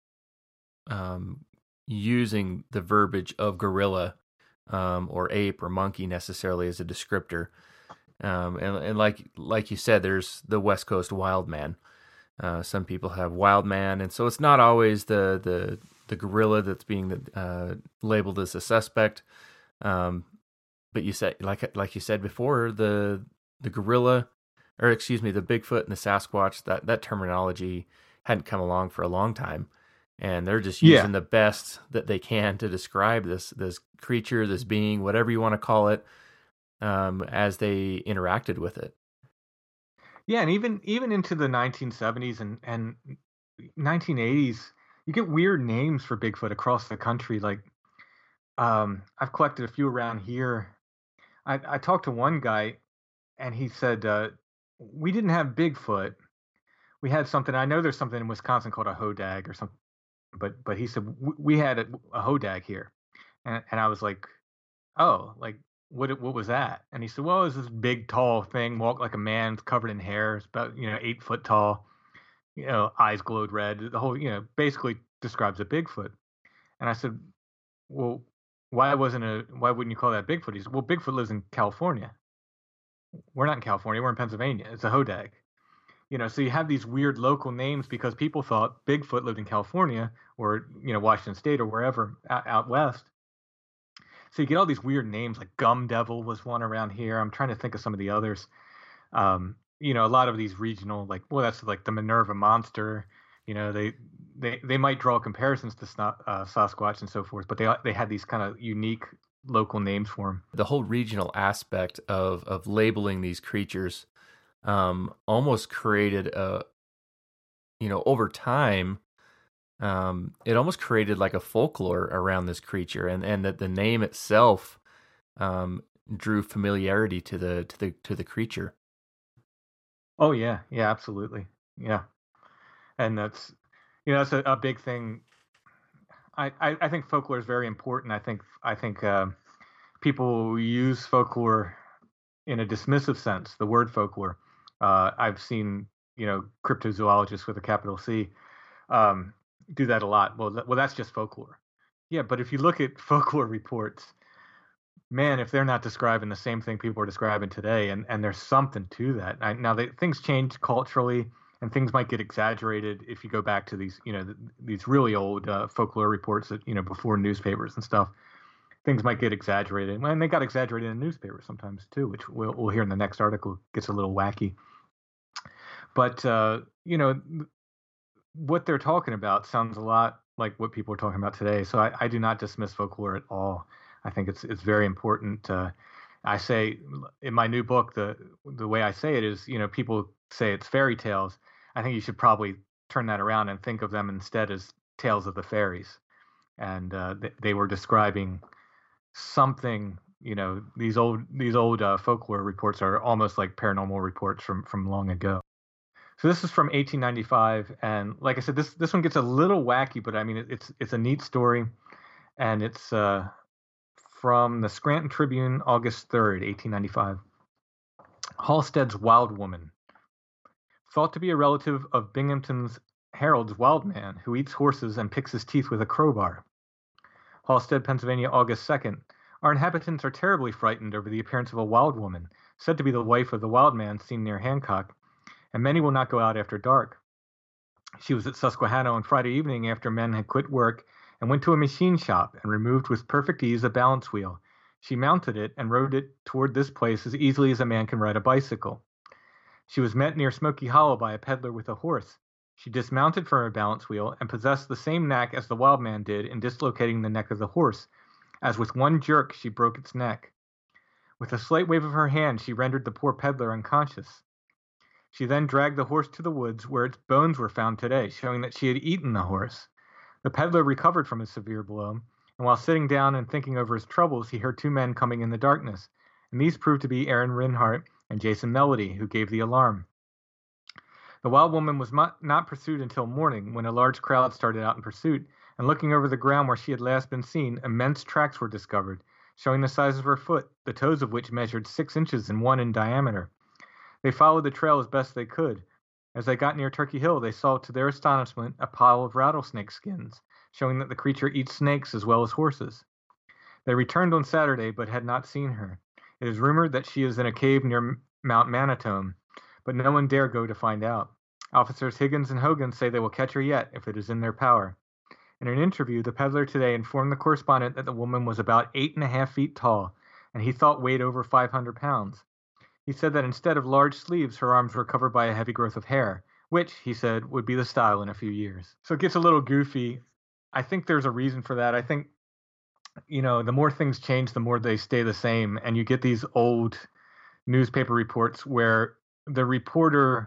um, using the verbiage of gorilla um, or ape or monkey necessarily as a descriptor. Um, and, and like like you said, there's the West Coast wild man. Uh, some people have wild man, and so it's not always the the, the gorilla that's being uh, labeled as a suspect. Um, but you said, like like you said before, the the gorilla. Or excuse me, the Bigfoot and the Sasquatch, that, that terminology hadn't come along for a long time. And they're just using yeah. the best that they can to describe this this creature, this being, whatever you want to call it, um, as they interacted with it. Yeah, and even even into the nineteen seventies and, and nineteen eighties, you get weird names for Bigfoot across the country. Like, um, I've collected a few around here. I, I talked to one guy, and he said, uh, we didn't have Bigfoot. We had something. I know there's something in Wisconsin called a hodag or something, but but he said we had a, a hodag here, and and I was like, oh, like what what was that? And he said, well, it was this big tall thing, walked like a man, covered in hair, it's about you know eight foot tall, you know, eyes glowed red. The whole you know basically describes a Bigfoot. And I said, well, why wasn't a why wouldn't you call that Bigfoot? He said, well, Bigfoot lives in California. We're not in California. We're in Pennsylvania. It's a hodag. You know, so you have these weird local names because people thought Bigfoot lived in California or, you know, Washington State or wherever out, out west. So you get all these weird names, like Gum Devil was one around here. I'm trying to think of some of the others. Um, you know, a lot of these regional, like, well, that's like the Minerva Monster. You know, they they, they might draw comparisons to uh, Sasquatch and so forth, but they they had these kind of unique local names for them. The whole regional aspect of of labeling these creatures um, almost created a, you know, over time, um, it almost created like a folklore around this creature, and and that the name itself um, drew familiarity to the to the to the creature. Oh yeah, yeah, absolutely, yeah, and that's you know that's a, a big thing. I, I, I think folklore is very important. I think I think uh, people use folklore in a dismissive sense. The word folklore. Uh, I've seen you know cryptozoologists with a capital C um, do that a lot. Well, th- well, that's just folklore. Yeah, but if you look at folklore reports, man, if they're not describing the same thing people are describing today, and, and there's something to that. I, now, they, things change culturally. And things might get exaggerated if you go back to these, you know, th- these really old uh, folklore reports that, you know, before newspapers and stuff. Things might get exaggerated. And they got exaggerated in newspapers sometimes too, which we'll, we'll hear in the next article gets a little wacky. But, uh, you know, what they're talking about sounds a lot like what people are talking about today. So I, I do not dismiss folklore at all. I think it's it's very important. Uh, I say in my new book, the the way I say it is, you know, people say it's fairy tales. I think you should probably turn that around and think of them instead as tales of the fairies. And uh, they, they were describing something, you know, these old these old uh, folklore reports are almost like paranormal reports from, from long ago. So this is from eighteen ninety-five, and like I said, this this one gets a little wacky, but I mean, it, it's it's a neat story, and it's uh, from the Scranton Tribune, August third, eighteen ninety-five. Halstead's Wild Woman. Thought to be a relative of Binghamton's Herald's Wild Man, who eats horses and picks his teeth with a crowbar. Halstead, Pennsylvania, August second. Our inhabitants are terribly frightened over the appearance of a wild woman, said to be the wife of the wild man seen near Hancock, and many will not go out after dark. She was at Susquehanna on Friday evening after men had quit work and went to a machine shop and removed with perfect ease a balance wheel. She mounted it and rode it toward this place as easily as a man can ride a bicycle. She was met near Smoky Hollow by a peddler with a horse. She dismounted from her balance wheel and possessed the same knack as the wild man did in dislocating the neck of the horse, as with one jerk she broke its neck. With a slight wave of her hand she rendered the poor peddler unconscious. She then dragged the horse to the woods where its bones were found today, showing that she had eaten the horse. The peddler recovered from his severe blow, and while sitting down and thinking over his troubles, he heard two men coming in the darkness, and these proved to be Aaron Rinehart and Jason Melody, who gave the alarm. The wild woman was not pursued until morning, when a large crowd started out in pursuit, and looking over the ground where she had last been seen, immense tracks were discovered, showing the size of her foot, the toes of which measured six inches and one in diameter. They followed the trail as best they could. As they got near Turkey Hill, they saw, to their astonishment, a pile of rattlesnake skins, showing that the creature eats snakes as well as horses. They returned on Saturday, but had not seen her. It is rumored that she is in a cave near Mount Manatome, but no one dare go to find out. Officers Higgins and Hogan say they will catch her yet if it is in their power. In an interview, the peddler today informed the correspondent that the woman was about eight and a half feet tall, and he thought weighed over five hundred pounds. He said that instead of large sleeves, her arms were covered by a heavy growth of hair, which, he said, would be the style in a few years. So it gets a little goofy. I think there's a reason for that. I think, you know, the more things change, the more they stay the same. And you get these old newspaper reports where the reporter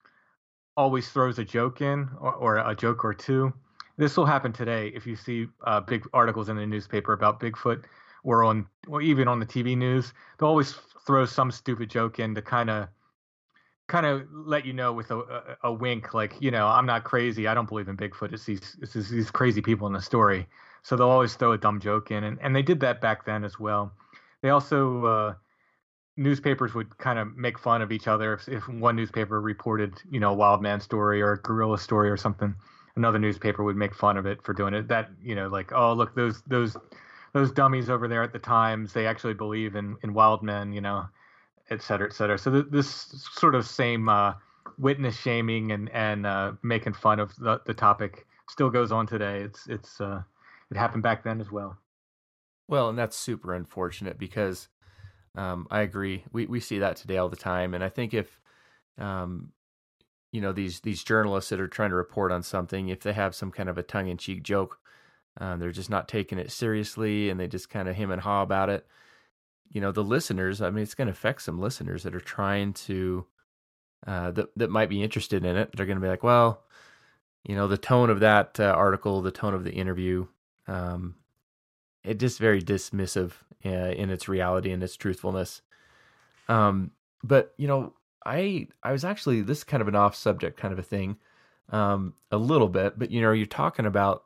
always throws a joke in, or, or a joke or two. This will happen today if you see uh, big articles in the newspaper about Bigfoot, or on, or even on the T V news. They'll always throw some stupid joke in to kind of, kind of let you know with a, a, a wink, like, you know, I'm not crazy. I don't believe in Bigfoot. It's these, it's these crazy people in the story. So they'll always throw a dumb joke in, and, and they did that back then as well. They also, uh, newspapers would kind of make fun of each other. If, if one newspaper reported, you know, a wild man story or a gorilla story or something, another newspaper would make fun of it for doing it. That, you know, like, oh, look, those those those dummies over there at the Times, they actually believe in, in wild men, you know, et cetera, et cetera. So th- this sort of same uh, witness shaming and and uh, making fun of the, the topic still goes on today. It's it's uh, it happened back then as well. Well, and that's super unfortunate because um, I agree. We we see that today all the time, and I think if um, you know, these these journalists that are trying to report on something, if they have some kind of a tongue-in-cheek joke, um, they're just not taking it seriously, and they just kind of hem and haw about it. You know, the listeners, I mean, it's going to affect some listeners that are trying to, uh, that that might be interested in it. They're going to be like, well, you know, the tone of that uh, article, the tone of the interview, um, it just very dismissive uh, in its reality and its truthfulness. Um, but you know, I I was actually, this is kind of an off subject kind of a thing, um, a little bit, but you know, you're talking about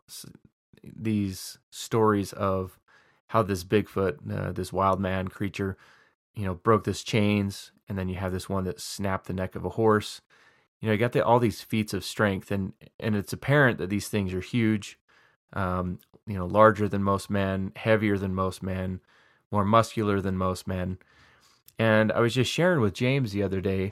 these stories of how this Bigfoot, uh, this wild man creature, you know, broke this chains, and then you have this one that snapped the neck of a horse. You know, you got the, all these feats of strength, and and it's apparent that these things are huge, um, you know, larger than most men, heavier than most men, more muscular than most men. And I was just sharing with James the other day,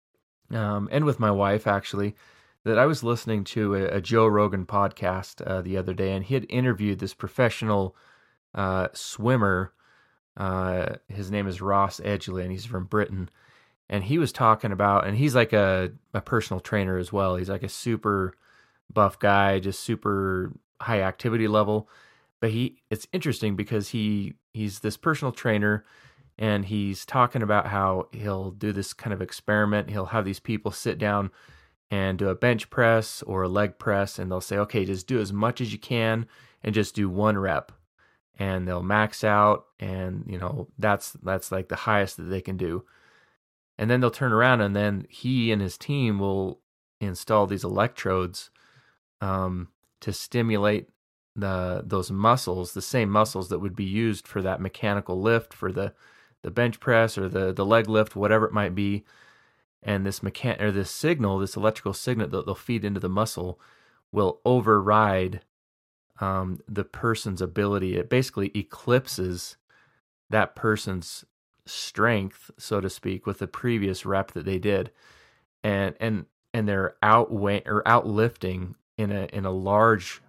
um, and with my wife actually, that I was listening to a, a Joe Rogan podcast uh, the other day, and he had interviewed this professional uh, swimmer. Uh, his name is Ross Edgley, and he's from Britain. And he was talking about, and he's like a, a personal trainer as well. He's like a super buff guy, just super high activity level. But he, it's interesting because he he's this personal trainer, and he's talking about how he'll do this kind of experiment. He'll have these people sit down and do a bench press or a leg press, and they'll say, okay, just do as much as you can and just do one rep. And they'll max out, and you know, that's that's like the highest that they can do. And then they'll turn around, and then he and his team will install these electrodes um, to stimulate the those muscles, the same muscles that would be used for that mechanical lift, for the, the bench press or the, the leg lift, whatever it might be. And this mechan- or this signal, this electrical signal that they'll feed into the muscle will override um, the person's ability. It basically eclipses that person's strength, so to speak, with the previous rep that they did, and and and they're outweigh or outlifting in a in a large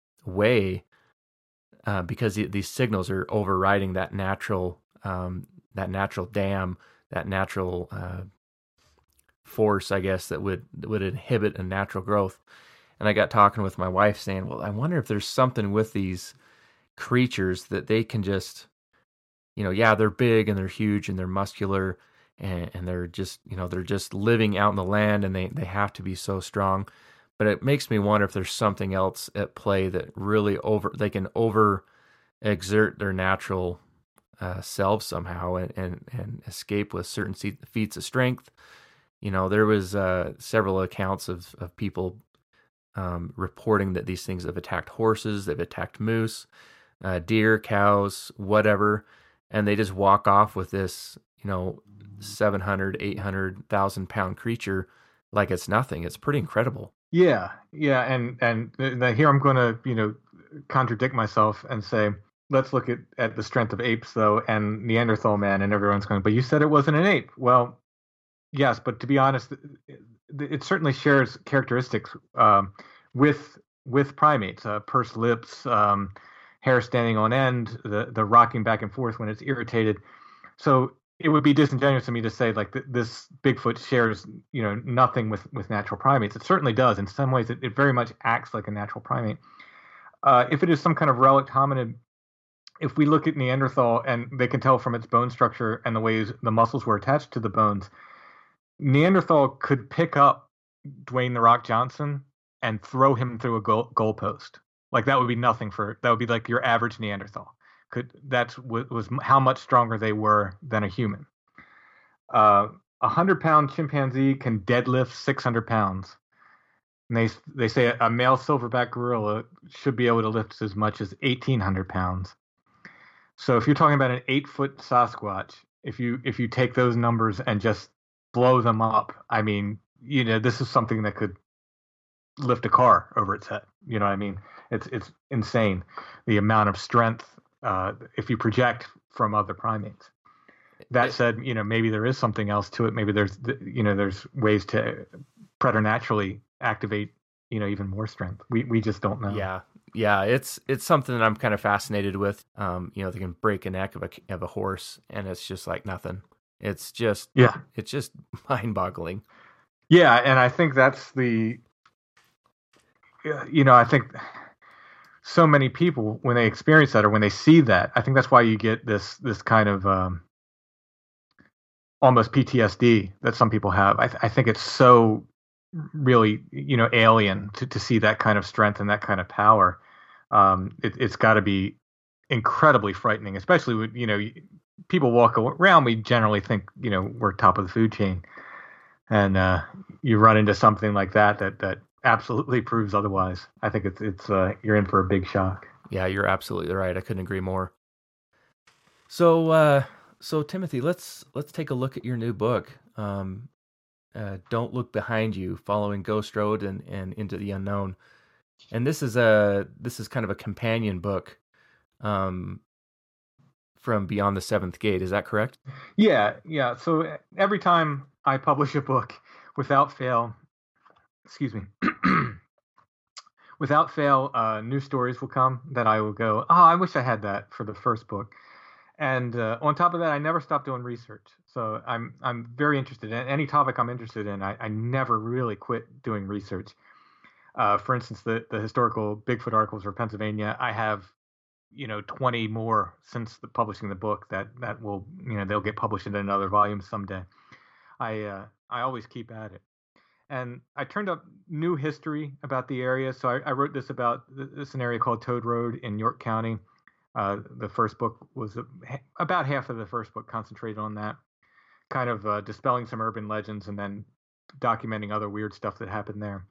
way uh, because these signals are overriding that natural um, that natural dam, that natural uh, force, I guess, that would that would inhibit a natural growth. And I got talking with my wife saying, well, I wonder if there's something with these creatures that they can just, you know, yeah, they're big and they're huge and they're muscular and, and they're just, you know, they're just living out in the land and they, they have to be so strong. But it makes me wonder if there's something else at play that really over, they can over exert their natural uh, selves somehow and, and, and escape with certain feats of strength. You know, there was uh, several accounts of, of people um, reporting that these things have attacked horses, they've attacked moose, uh, deer, cows, whatever, and they just walk off with this, you know, seven hundred, eight hundred, one thousand pound creature like it's nothing. It's pretty incredible. Yeah, yeah, and and uh, here I'm going to, you know, contradict myself and say, let's look at, at the strength of apes, though, and Neanderthal man, and everyone's going, but you said it wasn't an ape. Well, yes, but to be honest, it, it certainly shares characteristics um, with with primates, uh, pursed lips, um, hair standing on end, the the rocking back and forth when it's irritated. So it would be disingenuous of me to say like th- this Bigfoot shares, you know, nothing with, with natural primates. It certainly does. In some ways, it, it very much acts like a natural primate. Uh, if it is some kind of relic hominid, if we look at Neanderthal and they can tell from its bone structure and the ways the muscles were attached to the bones, Neanderthal could pick up Dwayne the Rock Johnson and throw him through a goal goalpost. Like that would be nothing for, that would be like your average Neanderthal. Could that's was how much stronger they were than a human. Uh, a hundred pound chimpanzee can deadlift six hundred pounds. And they they say a male silverback gorilla should be able to lift as much as eighteen hundred pounds. So if you're talking about an eight foot Sasquatch, if you if you take those numbers and just blow them up, I mean, you know, this is something that could lift a car over its head. You know what I mean? It's it's insane the amount of strength. Uh, if you project from other primates. That said, you know, maybe there is something else to it. Maybe there's, you know, there's ways to preternaturally activate, you know, even more strength. We we just don't know. Yeah, yeah, it's it's something that I'm kind of fascinated with. Um, you know, they can break a neck of a of a horse, and it's just like nothing. It's just yeah, it's just mind-boggling. Yeah, and I think that's the, you know, I think. So many people, when they experience that or when they see that, I think that's why you get this this kind of um, almost P T S D that some people have. I, th- I think it's so really, you know, alien to, to see that kind of strength and that kind of power. Um, it, it's got to be incredibly frightening, especially when, you know, people walk around. We generally think, you know, we're top of the food chain, and uh, you run into something like that that that. absolutely proves otherwise. I think it's it's uh, you're in for a big shock. Yeah, you're absolutely right. I couldn't agree more. So, uh, so Timothy, let's let's take a look at your new book. Um, uh, Don't Look Behind You: Following Ghost Road and, and Into the Unknown. And this is a this is kind of a companion book um, from Beyond the Seventh Gate. Is that correct? Yeah, yeah. So every time I publish a book, without fail. Excuse me. Without fail, uh, new stories will come that I will go, oh, I wish I had that for the first book. And uh, on top of that, I never stop doing research. So I'm I'm very interested in any topic I'm interested in. I, I never really quit doing research. Uh, for instance, the, the historical Bigfoot articles for Pennsylvania, I have, you know, twenty more since the publishing the book that, that will, you know, they'll get published in another volume someday. I uh, I always keep at it. And I turned up new history about the area. So I, I wrote this about this an area called Toad Road in York County. Uh, the first book was a, about half of the first book concentrated on that, kind of uh, dispelling some urban legends and then documenting other weird stuff that happened there.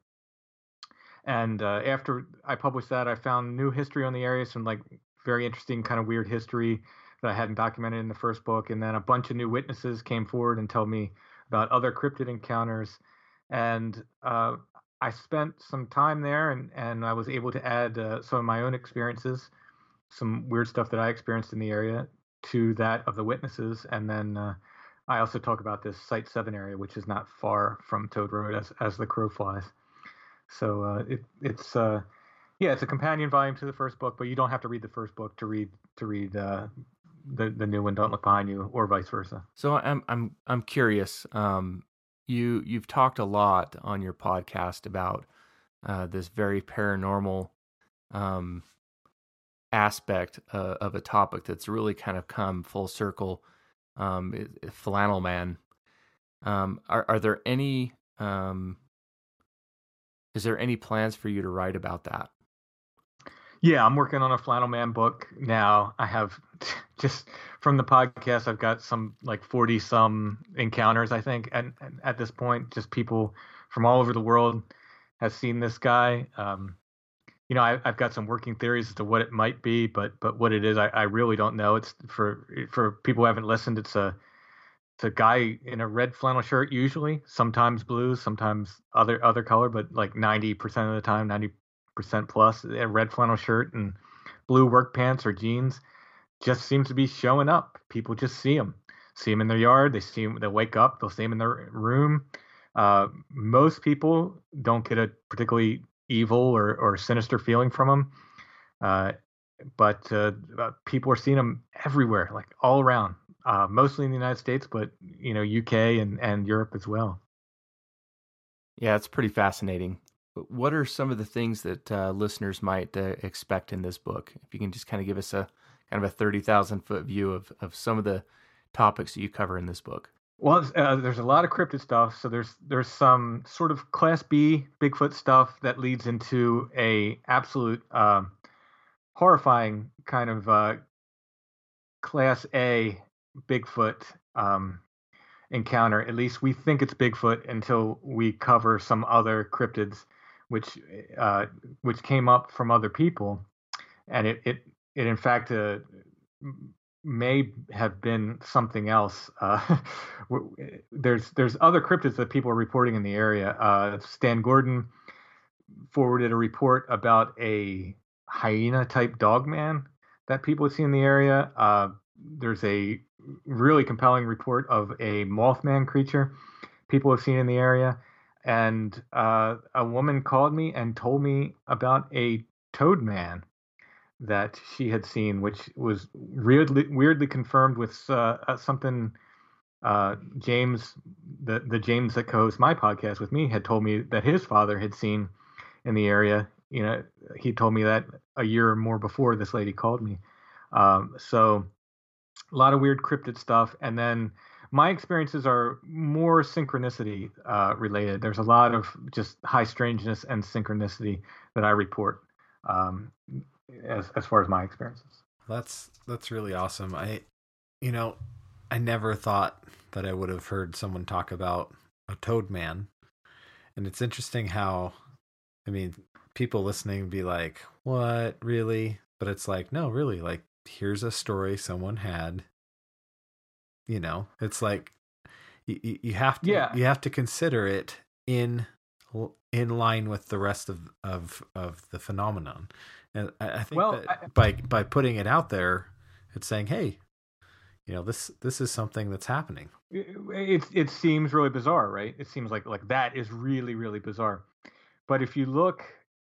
And uh, after I published that, I found new history on the area, some like very interesting kind of weird history that I hadn't documented in the first book. And then a bunch of new witnesses came forward and told me about other cryptid encounters. And uh, I spent some time there, and, and I was able to add uh, some of my own experiences, some weird stuff that I experienced in the area, to that of the witnesses. And then uh, I also talk about this Site seven area, which is not far from Toad Road as as the crow flies. So uh, it it's uh, yeah, it's a companion volume to the first book, but you don't have to read the first book to read to read uh, the the new one, Don't Look Behind You, or vice versa. So I'm I'm I'm curious. Um, you you've talked a lot on your podcast about uh, this very paranormal um, aspect uh, of a topic that's really kind of come full circle. Um, it, it- Flannel Man. Um, are are there any um, is there any plans for you to write about that? Yeah, I'm working on a Flannel Man book now. I have just from the podcast, I've got some like forty some encounters, I think, and, and at this point, just people from all over the world have seen this guy. Um, you know, I, I've got some working theories as to what it might be, but but what it is, I, I really don't know. It's for for people who haven't listened. It's a it's a guy in a red flannel shirt, usually, sometimes blue, sometimes other other color, but like ninety percent of the time, ninety percent plus, a red flannel shirt and blue work pants or jeans just seems to be showing up. People just see him, see him in their yard. They see him. They wake up. They'll see him in their room. Uh, most people don't get a particularly evil or, or sinister feeling from him, uh, but uh, uh, people are seeing him everywhere, like all around. Uh, mostly in the United States, but you know, U K and, and Europe as well. Yeah, it's pretty fascinating. But what are some of the things that uh, listeners might uh, expect in this book? If you can just kind of give us a kind of a thirty thousand foot view of, of some of the topics that you cover in this book. Well, uh, there's a lot of cryptid stuff. So there's there's some sort of Class B Bigfoot stuff that leads into a absolute um, horrifying kind of uh, Class A Bigfoot um, encounter. At least we think it's Bigfoot until we cover some other cryptids, which uh, which came up from other people, and it it it in fact uh, may have been something else. Uh, there's there's other cryptids that people are reporting in the area. Uh, Stan Gordon forwarded a report about a hyena type dog man that people would see in the area. Uh, there's a really compelling report of a Mothman creature people have seen in the area. And uh, a woman called me and told me about a toad man that she had seen, which was weirdly weirdly confirmed with uh, uh, something uh, James, the the James that co-hosts my podcast with me, had told me that his father had seen in the area. You know, he told me that a year or more before this lady called me. Um, so a lot of weird cryptid stuff, and then my experiences are more synchronicity uh, related. There's a lot of just high strangeness and synchronicity that I report um, as as far as my experiences. That's that's really awesome. I, you know, I never thought that I would have heard someone talk about a toad man, and it's interesting how, I mean, people listening be like, "What, really?" But it's like, no, really, like, here's a story someone had. You know, it's like you, you have to Yeah. you have to consider it in in line with the rest of of, of the phenomenon. And I, I think Well, that I- by by putting it out there, it's saying, hey, you know, this this is something that's happening. It, it it seems really bizarre, right? It seems like like that is really really bizarre. But if you look,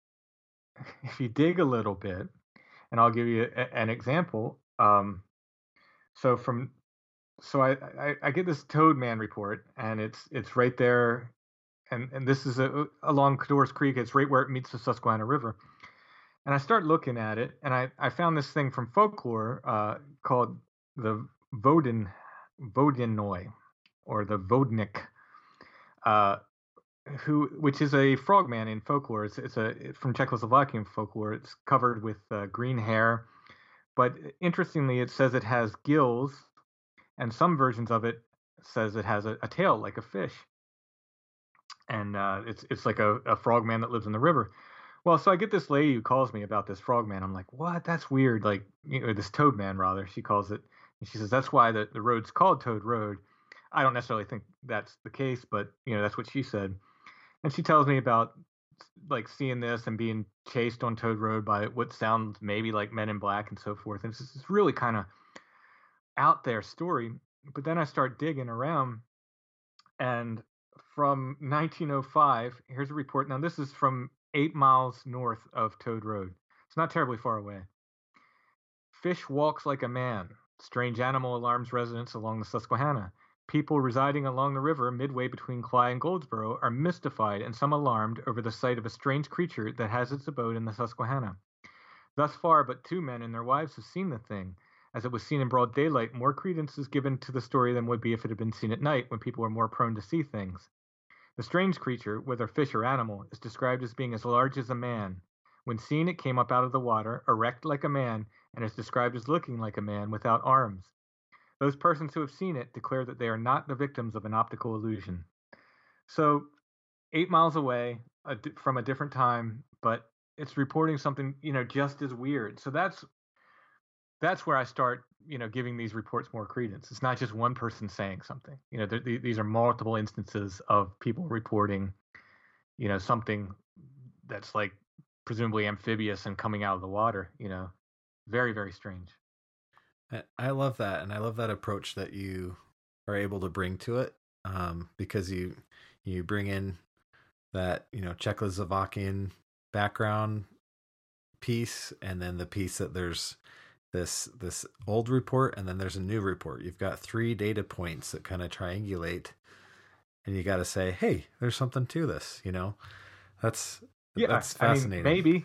if you dig a little bit, and I'll give you a, an example. Um, so from so I, I I get this Toad Man report, and it's it's right there, and and this is a, along Cador's Creek. It's right where it meets the Susquehanna River. And I start looking at it, and I, I found this thing from folklore uh, called the Vodin Vodinoi, or the Vodnik, uh, who which is a frogman in folklore. It's, it's a from Czechoslovakian folklore. It's covered with uh, green hair, but interestingly, it says it has gills, and some versions of it says it has a, a tail like a fish, and uh, it's it's like a, a frogman that lives in the river. Well, so I get this lady who calls me about this frogman. I'm like, what? That's weird. Like, you know, this Toad Man, rather, she calls it. And she says, that's why the, the road's called Toad Road. I don't necessarily think that's the case, but, you know, that's what she said. And she tells me about, like, seeing this and being chased on Toad Road by what sounds maybe like Men in Black and so forth. And it's just this really kind of out there story. But then I start digging around, and from nineteen oh five, here's a report. Now, this is from eight miles north of Toad Road. It's not terribly far away. Fish walks like a man. Strange animal alarms residents along the Susquehanna. people residing along the river midway between Cly and Goldsboro are mystified and some alarmed over the sight of a strange creature that has its abode in the Susquehanna. Thus far, but two men and their wives have seen the thing. As it was seen in broad daylight, more credence is given to the story than would be if it had been seen at night, when people are more prone to see things. The strange creature, whether fish or animal, is described as being as large as a man. When seen, it came up out of the water, erect like a man, and is described as looking like a man without arms. Those persons who have seen it declare that they are not the victims of an optical illusion. So, eight miles away a di- from a different time, but it's reporting something, you know, just as weird. So that's that's where I start, you know, giving these reports more credence. It's not just one person saying something. You know, th- th- these are multiple instances of people reporting, you know, something that's like presumably amphibious and coming out of the water. You know, very, very strange. I love that, and I love that approach that you are able to bring to it, um, because you you bring in that, you know, Czechoslovakian background piece, and then the piece that there's this this old report, and then there's a new report. You've got three data points that kind of triangulate, and you got to say, hey, there's something to this. You know, that's Yeah, that's I mean, fascinating. maybe.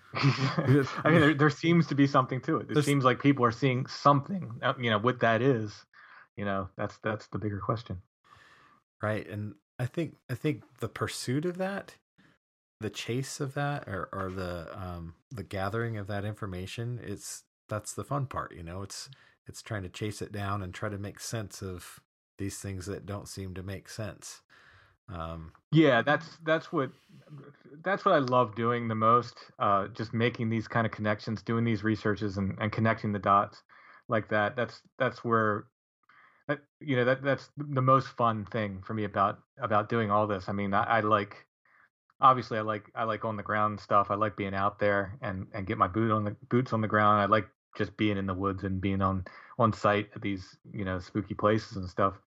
I mean, there, there seems to be something to it. It There's- seems like people are seeing something. Uh, You know, what that is, you know, that's that's the bigger question. Right. And I think I think the pursuit of that, the chase of that, or, or the um the gathering of that information, it's that's the fun part, you know. It's it's trying to chase it down and try to make sense of these things that don't seem to make sense. Um Yeah, that's that's what that's what I love doing the most. Uh, just making these kind of connections, doing these researches, and, and connecting the dots like that. That's that's where that, you know that that's the most fun thing for me about about doing all this. I mean, I, I like obviously I like I like on the ground stuff. I like being out there and and get my boot on the boots on the ground. I like just being in the woods and being on on site at these, you know, spooky places and stuff.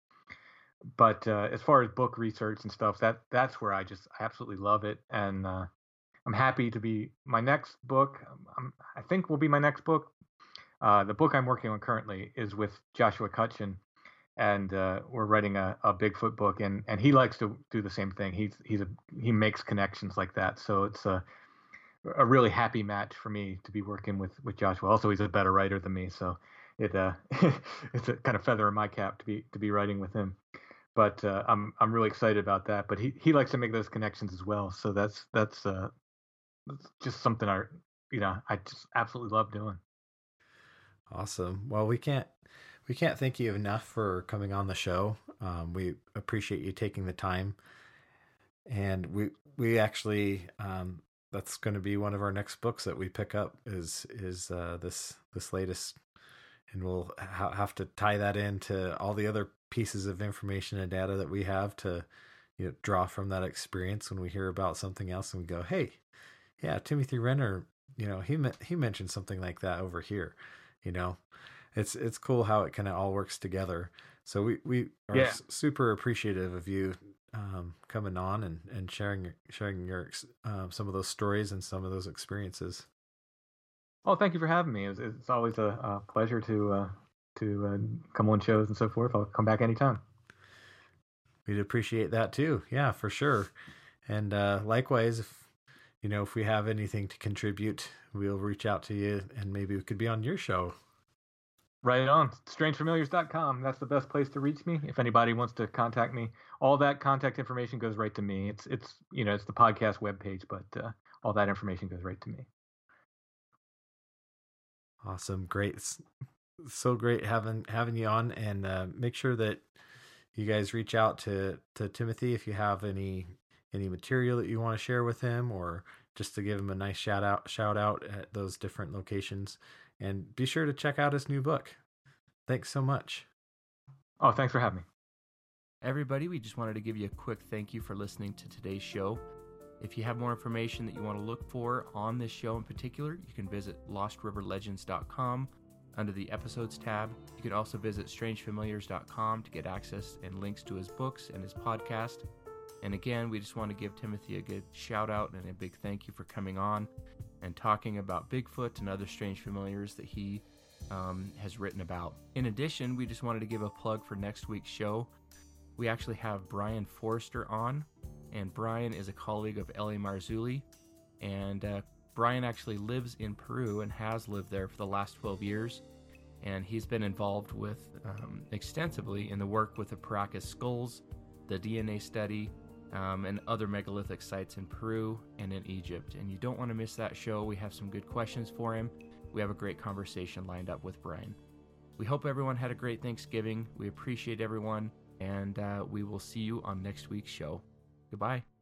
But uh, as far as book research and stuff, that that's where I just I absolutely love it, and uh, I'm happy to be my next book. Um, I think will be my next book. Uh, the book I'm working on currently is with Joshua Cutchin, and uh, we're writing a, a Bigfoot book, and, and he likes to do the same thing. He's he's a he makes connections like that, so it's a a really happy match for me to be working with with Joshua. Also, he's a better writer than me, so it uh it's a kind of feather in my cap to be to be writing with him. But uh, I'm I'm really excited about that. But he, he likes to make those connections as well. So that's that's uh, that's just something I you know I just absolutely love doing. Awesome. Well, we can't we can't thank you enough for coming on the show. Um, we appreciate you taking the time, and we we actually um, that's going to be one of our next books that we pick up is is uh, this this latest, and we'll ha- have to tie that into all the other pieces of information and data that we have to, you know, draw from that experience when we hear about something else and we go, hey, yeah, Timothy Renner, you know, he he mentioned something like that over here. You know, it's it's cool how it kind of all works together. So we we are Yeah. s- super appreciative of you um, coming on and and sharing sharing your ex- uh, some of those stories and some of those experiences. Oh, thank you for having me. It's, it's always a, a pleasure to uh, to uh, come on shows and so forth. I'll come back anytime. We'd appreciate that too. Yeah, for sure. And uh, likewise, if you know if we have anything to contribute, we'll reach out to you and maybe we could be on your show. Right on. strange familiars dot com. That's the best place to reach me. If anybody wants to contact me, all that contact information goes right to me. It's it's you know it's the podcast webpage, but uh, all that information goes right to me. Awesome, great, it's so great having having you on, and uh, make sure that you guys reach out to to Timothy if you have any any material that you want to share with him, or just to give him a nice shout out shout out at those different locations. And be sure to check out his new book. Thanks so much. Oh, thanks for having me. Everybody, we just wanted to give you a quick thank you for listening to today's show. If you have more information that you want to look for on this show in particular, you can visit lost river legends dot com under the episodes tab. You can also visit strange familiars dot com to get access and links to his books and his podcast. And again, we just want to give Timothy a good shout out and a big thank you for coming on and talking about Bigfoot and other strange familiars that he um, has written about. In addition, we just wanted to give a plug for next week's show. we actually have Brian Forrester on, and Brian is a colleague of L A Marzulli, and uh, Brian actually lives in Peru and has lived there for the last twelve years, and he's been involved with um, extensively in the work with the Paracas skulls, the D N A study, um, and other megalithic sites in Peru and in Egypt. And you don't want to miss that show. We have some good questions for him. We have a great conversation lined up with Brian. We hope everyone had a great Thanksgiving. We appreciate everyone, and uh, we will see you on next week's show. Goodbye.